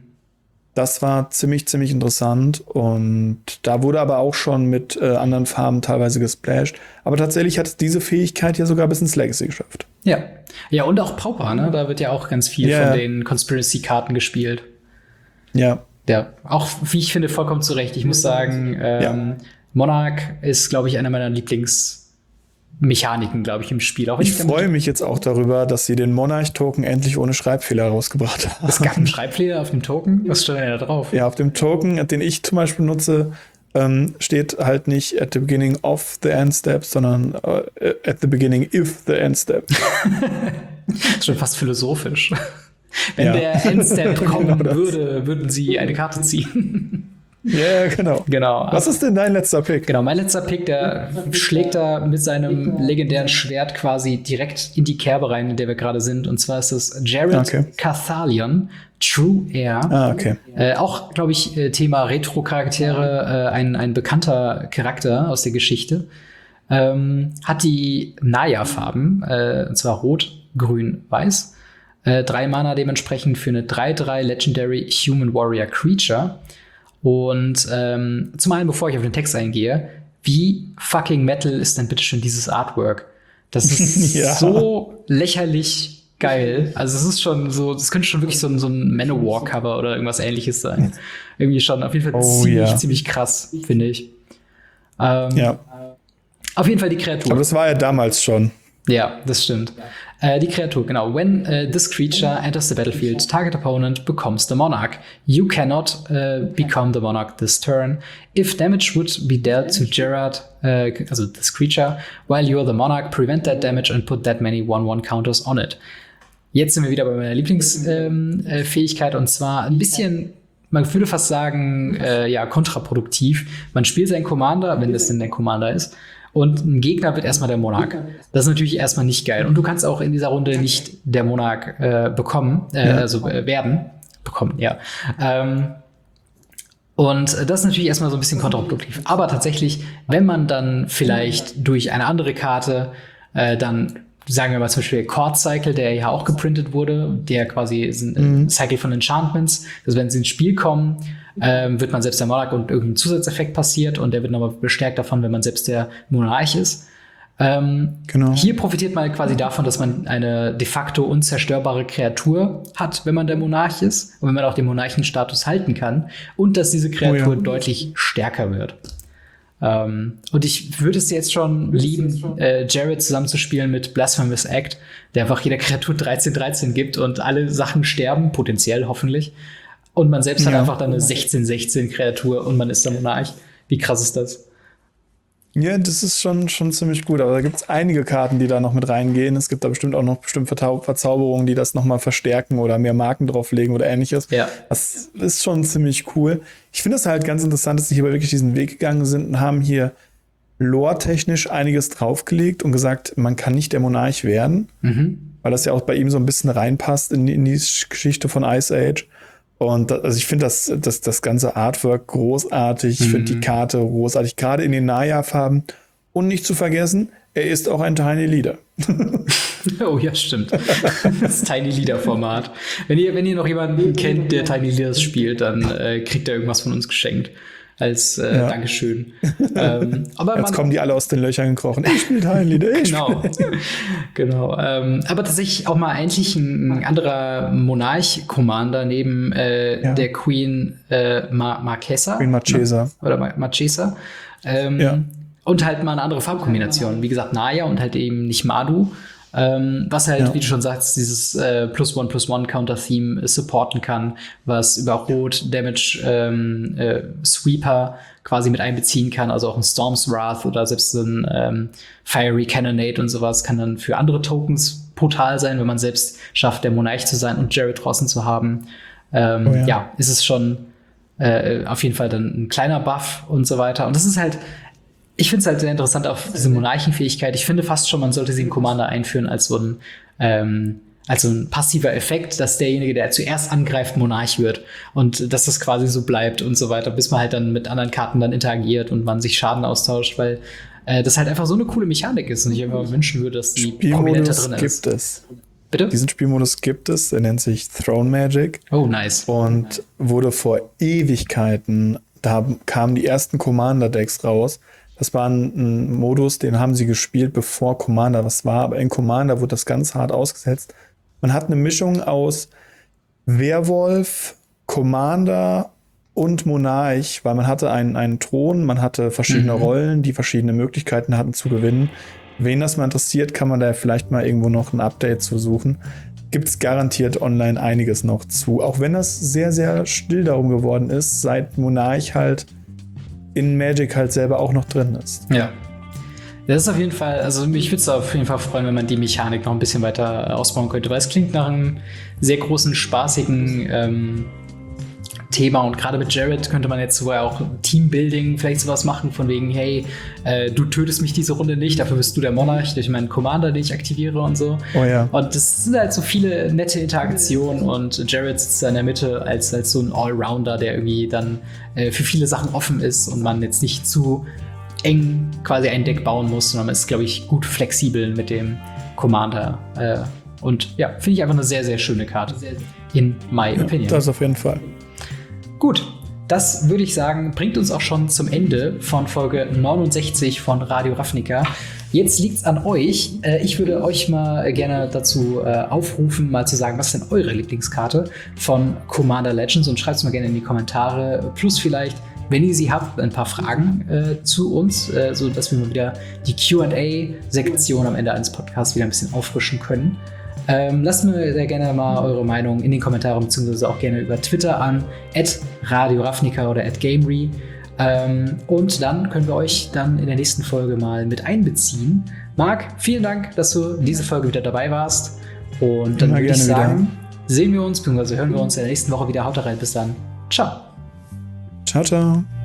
Das war ziemlich, ziemlich interessant und da wurde aber auch schon mit anderen Farben teilweise gesplasht. Aber tatsächlich hat es diese Fähigkeit ja sogar bis ins Legacy geschafft. Ja. Ja, und auch Pauper, ne? Da wird ja auch ganz viel von den Conspiracy-Karten gespielt. Ja. Ja, auch, wie ich finde, vollkommen zu Recht. Ich muss sagen, Monarch ist, glaube ich, einer meiner Lieblingsmechaniken, glaube ich, im Spiel. Auch ich freue mich jetzt auch darüber, dass sie den Monarch-Token endlich ohne Schreibfehler rausgebracht haben. Es gab einen Schreibfehler auf dem Token? Was steht denn da drauf? Ja, auf dem Token, den ich zum Beispiel nutze, steht halt nicht at the beginning of the end step, sondern at the beginning if the end step. Das ist schon fast philosophisch. Wenn der Endstep kommen würde, würden sie eine Karte ziehen. Ja, genau. Was ist denn dein letzter Pick? Genau, mein letzter Pick, der schlägt da mit seinem legendären Schwert quasi direkt in die Kerbe rein, in der wir gerade sind. Und zwar ist es Jared Cathalion, True Heir. Okay. Auch, glaube ich, Thema Retro-Charaktere, ein bekannter Charakter aus der Geschichte. Hat die Naya-Farben, und zwar Rot, Grün, Weiß. 3 Mana dementsprechend für eine 3/3 Legendary Human Warrior Creature. Und zum einen, bevor ich auf den Text eingehe, wie fucking Metal ist denn bitte schon dieses Artwork? Das ist so lächerlich geil. Also es ist schon so, das könnte schon wirklich so ein Manowar-Cover oder irgendwas Ähnliches sein. Irgendwie schon auf jeden Fall ziemlich krass, finde ich. Auf jeden Fall die Kreatur. Aber das war ja damals schon. Ja, das stimmt. Die Kreatur, genau. When this creature enters the battlefield, target opponent becomes the monarch. You cannot become the monarch this turn. If damage would be dealt to Gerard, also this creature, while you are the monarch, prevent that damage and put that many 1/1 counters on it. Jetzt sind wir wieder bei meiner Lieblingsfähigkeit und zwar ein bisschen, man würde fast sagen, kontraproduktiv. Man spielt seinen Commander, wenn das denn der Commander ist, und ein Gegner wird erstmal der Monarch. Das ist natürlich erstmal nicht geil. Und du kannst auch in dieser Runde nicht der Monarch werden. Bekommen, ja. Und das ist natürlich erstmal so ein bisschen kontraproduktiv. Aber tatsächlich, wenn man dann vielleicht durch eine andere Karte dann, sagen wir mal zum Beispiel Chord Cycle, der ja auch geprintet wurde, der quasi ist ein Cycle von Enchantments, dass wenn sie ins Spiel kommen, wird man selbst der Monarch und irgendein Zusatzeffekt passiert und der wird nochmal bestärkt davon, wenn man selbst der Monarch ist. Genau. Hier profitiert man quasi davon, dass man eine de facto unzerstörbare Kreatur hat, wenn man der Monarch ist und wenn man auch den Monarchenstatus halten kann und dass diese Kreatur deutlich stärker wird. Und ich würde es jetzt schon lieben, Jared zusammenzuspielen mit Blasphemous Act, der einfach jeder Kreatur 13/13 gibt und alle Sachen sterben, potenziell hoffentlich. Und man selbst hat einfach dann eine 16/16 Kreatur und man ist der Monarch. Wie krass ist das? Ja, das ist schon ziemlich gut. Aber da gibt es einige Karten, die da noch mit reingehen. Es gibt da bestimmt auch noch Verzauberungen, die das nochmal verstärken oder mehr Marken drauflegen oder ähnliches. Ja. Das ist schon ziemlich cool. Ich finde es halt ganz interessant, dass sie hier wirklich diesen Weg gegangen sind und haben hier lore-technisch einiges draufgelegt und gesagt, man kann nicht der Monarch werden. Weil das ja auch bei ihm so ein bisschen reinpasst in die Geschichte von Ice Age. Und also ich finde das ganze Artwork großartig. Ich finde die Karte großartig, gerade in den Naya-Farben. Und nicht zu vergessen, er ist auch ein Tiny Leader. Oh ja, stimmt. Das Tiny Leader-Format. Wenn ihr noch jemanden kennt, der Tiny Leaders spielt, dann kriegt er irgendwas von uns geschenkt. Als Dankeschön. Aber jetzt kommen die alle aus den Löchern gekrochen. Ich spiele Tiny Leader. Genau. Aber tatsächlich auch mal eigentlich ein anderer Monarch-Commander neben der Queen Marquesa. Queen Marchesa. Oder Marchesa. Und halt mal eine andere Farbkombination. Wie gesagt, Naya und halt eben nicht Madu. Was halt, wie du schon sagst, dieses +1/+1 Counter-Theme supporten kann, was über Rot Damage Sweeper quasi mit einbeziehen kann, also auch ein Storm's Wrath oder selbst so ein Fiery Cannonade und sowas kann dann für andere Tokens brutal sein, wenn man selbst schafft, der Monarch zu sein und Jared draußen zu haben. Ist es schon auf jeden Fall dann ein kleiner Buff und so weiter. Und das ist halt, ich finde es halt sehr interessant auf diese Monarchenfähigkeit. Ich finde fast schon, man sollte sie in Commander einführen als so ein passiver Effekt, dass derjenige, der zuerst angreift, Monarch wird. Und dass das quasi so bleibt und so weiter, bis man halt dann mit anderen Karten dann interagiert und man sich Schaden austauscht, weil das halt einfach so eine coole Mechanik ist und ich einfach wünschen würde, dass die prominenter drin ist. Gibt es. Bitte? Diesen Spielmodus gibt es, der nennt sich Throne Magic. Oh, nice. Und wurde vor Ewigkeiten, da kamen die ersten Commander-Decks raus. Das war ein Modus, den haben sie gespielt, bevor Commander was war. Aber in Commander wurde das ganz hart ausgesetzt. Man hat eine Mischung aus Werwolf, Commander und Monarch, weil man hatte einen Thron, man hatte verschiedene Rollen, die verschiedene Möglichkeiten hatten zu gewinnen. Wen das mal interessiert, kann man da vielleicht mal irgendwo noch ein Update zu suchen. Gibt es garantiert online einiges noch zu. Auch wenn das sehr, sehr still darum geworden ist, seit Monarch halt in Magic halt selber auch noch drin ist. Ja. Das ist auf jeden Fall, also mich würde es auf jeden Fall freuen, wenn man die Mechanik noch ein bisschen weiter ausbauen könnte, weil es klingt nach einem sehr großen, spaßigen Thema und gerade mit Jared könnte man jetzt sogar auch Teambuilding vielleicht sowas machen, von wegen, hey, du tötest mich diese Runde nicht, dafür bist du der Monarch durch meinen Commander, den ich aktiviere und so. Oh ja. Und das sind halt so viele nette Interaktionen und Jared sitzt da in der Mitte als so ein Allrounder, der irgendwie dann für viele Sachen offen ist und man jetzt nicht zu eng quasi ein Deck bauen muss, sondern man ist, glaube ich, gut flexibel mit dem Commander. Und ja, finde ich einfach eine sehr, sehr schöne Karte. In my opinion. Das auf jeden Fall. Gut, das würde ich sagen, bringt uns auch schon zum Ende von Folge 69 von Radio Ravnica. Jetzt liegt's an euch. Ich würde euch mal gerne dazu aufrufen, mal zu sagen, was ist denn eure Lieblingskarte von Commander Legends, und schreibt es mal gerne in die Kommentare. Plus vielleicht, wenn ihr sie habt, ein paar Fragen zu uns, so dass wir mal wieder die Q&A-Sektion am Ende eines Podcasts wieder ein bisschen auffrischen können. Lasst mir sehr gerne mal eure Meinung in den Kommentaren, beziehungsweise auch gerne über Twitter an @radioravnica oder @gamery. Und dann können wir euch dann in der nächsten Folge mal mit einbeziehen. Marc, vielen Dank, dass du diese Folge wieder dabei warst. Und dann würde ich sagen, sehen wir uns, beziehungsweise hören wir uns in der nächsten Woche wieder. Haut rein, bis dann. Ciao. Ciao, ciao.